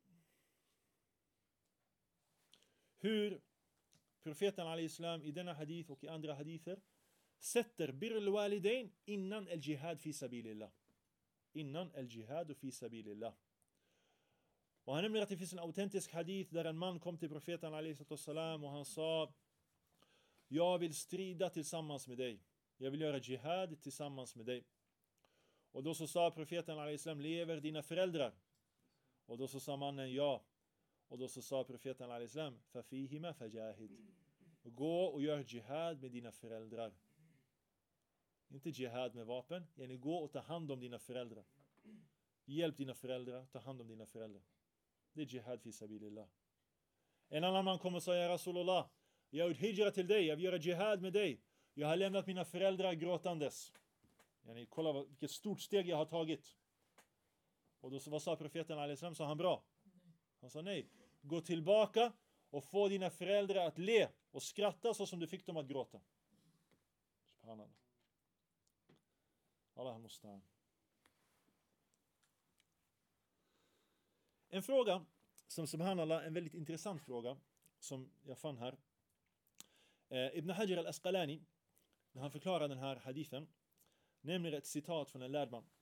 hur profeten alaihissalam i denna hadith och i andra hadither sätter birrul walidain innan al-jihad fi sabilillah. Innan al-jihad fi sabilillah. Och han nämner att det finns en autentisk hadith där en man kom till profeten alaihissalam och han sa: jag vill strida tillsammans med dig. Jag vill göra jihad tillsammans med dig. Och då så sa profeten alaihissalam: lever dina föräldrar? Och då så sa mannen ja. Och då så sa profeten alaihissalam: fafihima fajahid. Gå och gör jihad med dina föräldrar. Inte jihad med vapen. Yani gå och ta hand om dina föräldrar. Hjälp dina föräldrar, ta hand om dina föräldrar. Det är jihad fi sabilillah. En annan man kommer och säger: Rasulullah, jag har hijra till dig, jag vill göra jihad med dig. Jag har lämnat mina föräldrar gråtandes. Yani, kolla vilket stort steg jag har tagit. Och då vad sa profeten alaihissalam? Sa han bra? Han sa nej. Gå tillbaka och få dina föräldrar att le och skratta så som du fick dem att gråta. Subhanallah. Allah mustaan. En fråga som subhanallah, en väldigt intressant fråga som jag fann här. Ibn Hajar al-Asqalani, när han förklarar den här hadithen, nämner ett citat från en lärd man.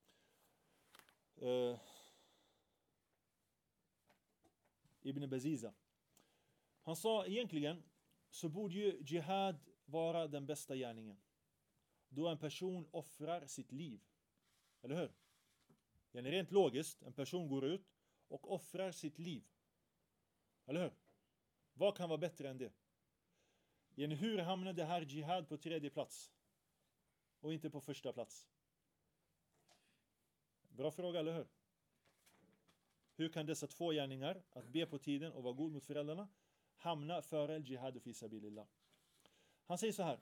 Ibn Baziza. Han sa egentligen så borde ju jihad vara den bästa gärningen. Då en person offrar sitt liv. Eller hur? Yani rent logiskt, en person går ut och offrar sitt liv. Eller hur? Vad kan vara bättre än det? Hur hamnar det här jihad på tredje plats? Och inte på första plats? Bra fråga, eller hur? Hur kan dessa två gärningar, att be på tiden och vara god mot föräldrarna, hamna före jihad fi sabilillah? Han säger så här.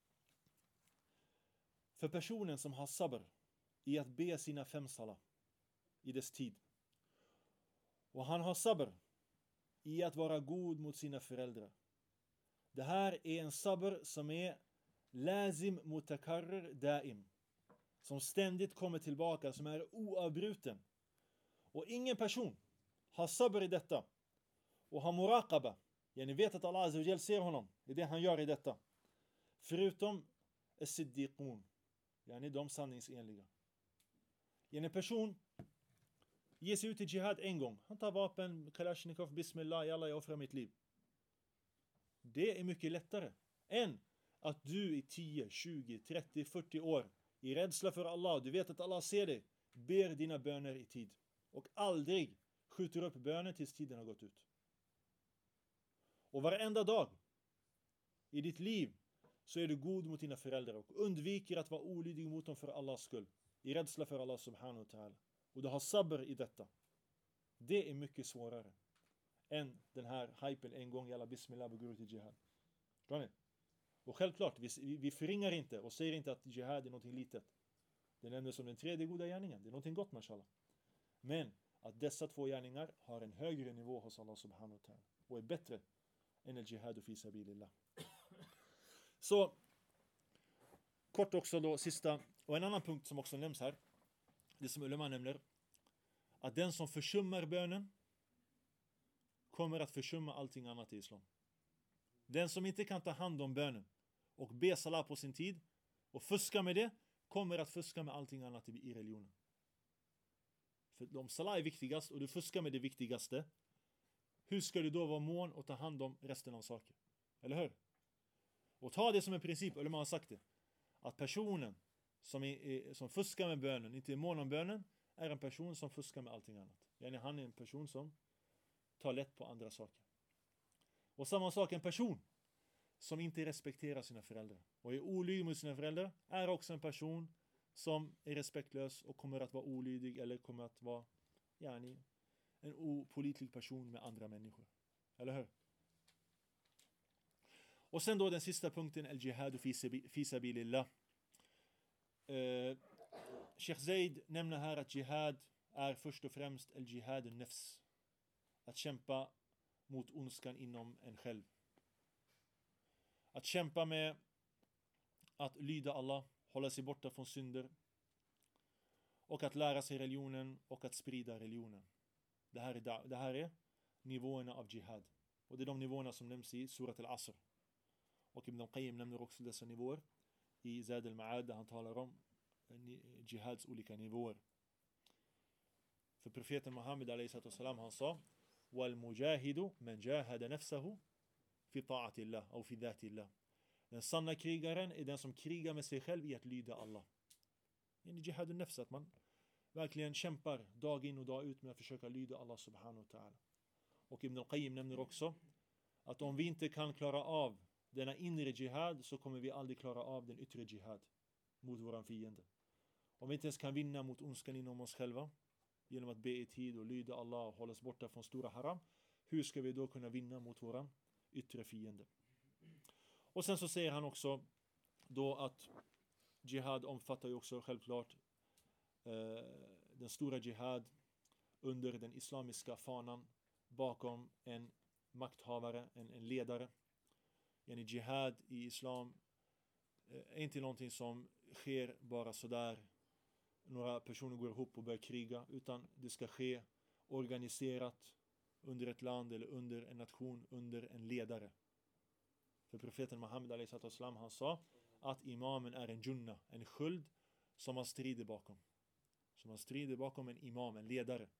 För personen som har sabr i att be sina 5 salah i dess tid, och han har sabr i att vara god mot sina föräldrar. Det här är en sabr som är lazim mutakarrir daim, som ständigt kommer tillbaka, som är oavbruten. Och ingen person har sabr i detta och har muraqaba, vet att Allah Azza wa Jal ser honom i det han gör i detta, förutom as-siddiqun, de sanningsenliga. En person ger sig ut i jihad en gång, han tar vapen, kalashnikov, bismillah, jalla, jag offrar mitt liv. Det är mycket lättare än att du i 10, 20, 30, 40 år i rädsla för Allah, du vet att Allah ser dig, ber dina böner i tid och aldrig skjuter upp bönen tills tiden har gått ut. Och varenda dag i ditt liv så är du god mot dina föräldrar och undviker att vara olydig mot dem för Allahs skull, i rädsla för Allah subhanahu wa ta'ala. Och du har sabr i detta. Det är mycket svårare än den här hypen en gång, jalla bismillah, och går ut i jihad. Förstår ni? Och självklart, vi förringar inte och säger inte att jihad är någonting litet. Det nämns som den tredje goda gärningen. Det är någonting gott, mashallah. Men att dessa två gärningar har en högre nivå hos Allah subhanahu wa ta'ala och är bättre än el jihad fi sabilillah. Så kort också då, sista, och en annan punkt som också nämns här, det som ulema nämner, att den som försummar bönen kommer att försumma allting annat i islam. Den som inte kan ta hand om bönen och be salat på sin tid och fuska med det, kommer att fuska med allting annat i religionen. För om salat är viktigast och du fuskar med det viktigaste, hur ska du då vara mån och ta hand om resten av saker? Eller hur? Och ta det som en princip, eller man har sagt det, att personen som fuskar med bönen, inte är mån om bönen, är en person som fuskar med allting annat. Han är en person som tar lätt på andra saker. Och samma sak, en person som inte respekterar sina föräldrar och är olydig mot sina föräldrar är också en person som är respektlös och kommer att vara olydig eller kommer att vara en opålitlig person med andra människor. Eller hur? Och sen då den sista punkten, al-jihad fi sabilillah. Sheikh Zaid nämner här att jihad är först och främst al-jihad al-nafs. Att kämpa mot ondskan inom en själv. Att kämpa med att lyda Allah, hålla sig borta från synder. Och att lära sig religionen och att sprida religionen. Det här är nivåerna av jihad. Och det är de nivåerna som nämns i Surat al-Asr. Och Ibn al-Qayyim nämner också dessa nivåer i Zad al-Ma'ad, där han talar om jihads olika nivåer. För profeten Muhammed a.s. han sa: وَالْمُجَاهِدُ مَنْ جَاهَدَ نَفْسَهُ فِي طَاعَةِ اللَّهِ أو في ذات الله. Den sanna krigaren är den som krigar med sig själv i att lyda Allah. Det är jihad al-nafs, att man verkligen kämpar dag in och dag ut med att försöka lyda Allah subhanahu wa ta'ala. Och Ibn al-Qayyim nämner också att om vi inte kan klara av denna inre jihad, så kommer vi aldrig klara av den yttre jihad mot våran fiende. Om vi inte ens kan vinna mot ondskan inom oss själva genom att be i tid och lyda Allah och hålla oss borta från stora haram, hur ska vi då kunna vinna mot våran yttre fiende? Och sen så säger han också då att jihad omfattar ju också självklart den stora jihad under den islamiska fanan bakom en makthavare, en ledare. Jihad i islam är inte någonting som sker bara sådär, några personer går ihop och börjar kriga, utan det ska ske organiserat under ett land eller under en nation, under en ledare. För profeten Muhammed a.s. han sa att imamen är en junna, en sköld som man strider bakom. Så man strider bakom en imam, en ledare.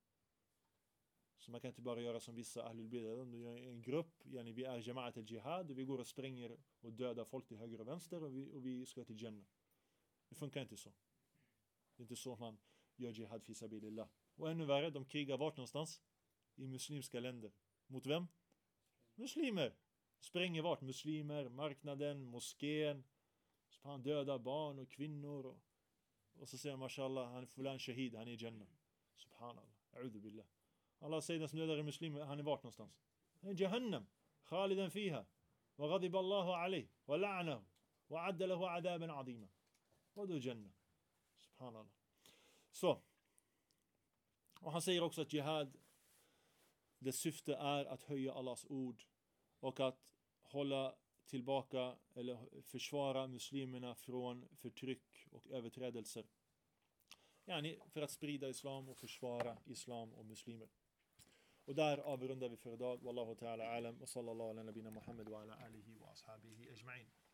Så man kan inte bara göra som vissa ahlul bid'ah, en grupp, vi är jama'at al-jihad och vi går och spränger och dödar folk till höger och vänster och vi ska till Jannah. Det funkar inte så. Det är inte så man gör jihad fi sabilillah. Och ännu värre, de krigar vart någonstans? I muslimska länder. Mot vem? Muslimer. Spränger vart? Muslimer, marknaden, moskén. Han dödar barn och kvinnor. Och så säger mashallah, han är fulan shahid, han är i Jannah. Subhanallah, a'udhu billah. Allah säger den som dödar muslimer, han är vart någonstans? Han är i Jahannam, khalidan fiha. Wa ghadiba Allahu alayhi, wa la'nahu, wa adda lahu adaban adima. Och då Jannah. Subhanallah. Så. Och han säger också att jihad, det syfte är att höja Allahs ord och att hålla tillbaka eller försvara muslimerna från förtryck och överträdelser. Yani för att sprida islam och försvara islam och muslimer. Och där avrundar vi för idag. Wallahu ta'ala alam. Och sallallahu ala nabina Muhammad wa ala alihi wa ashabihi ajma'in.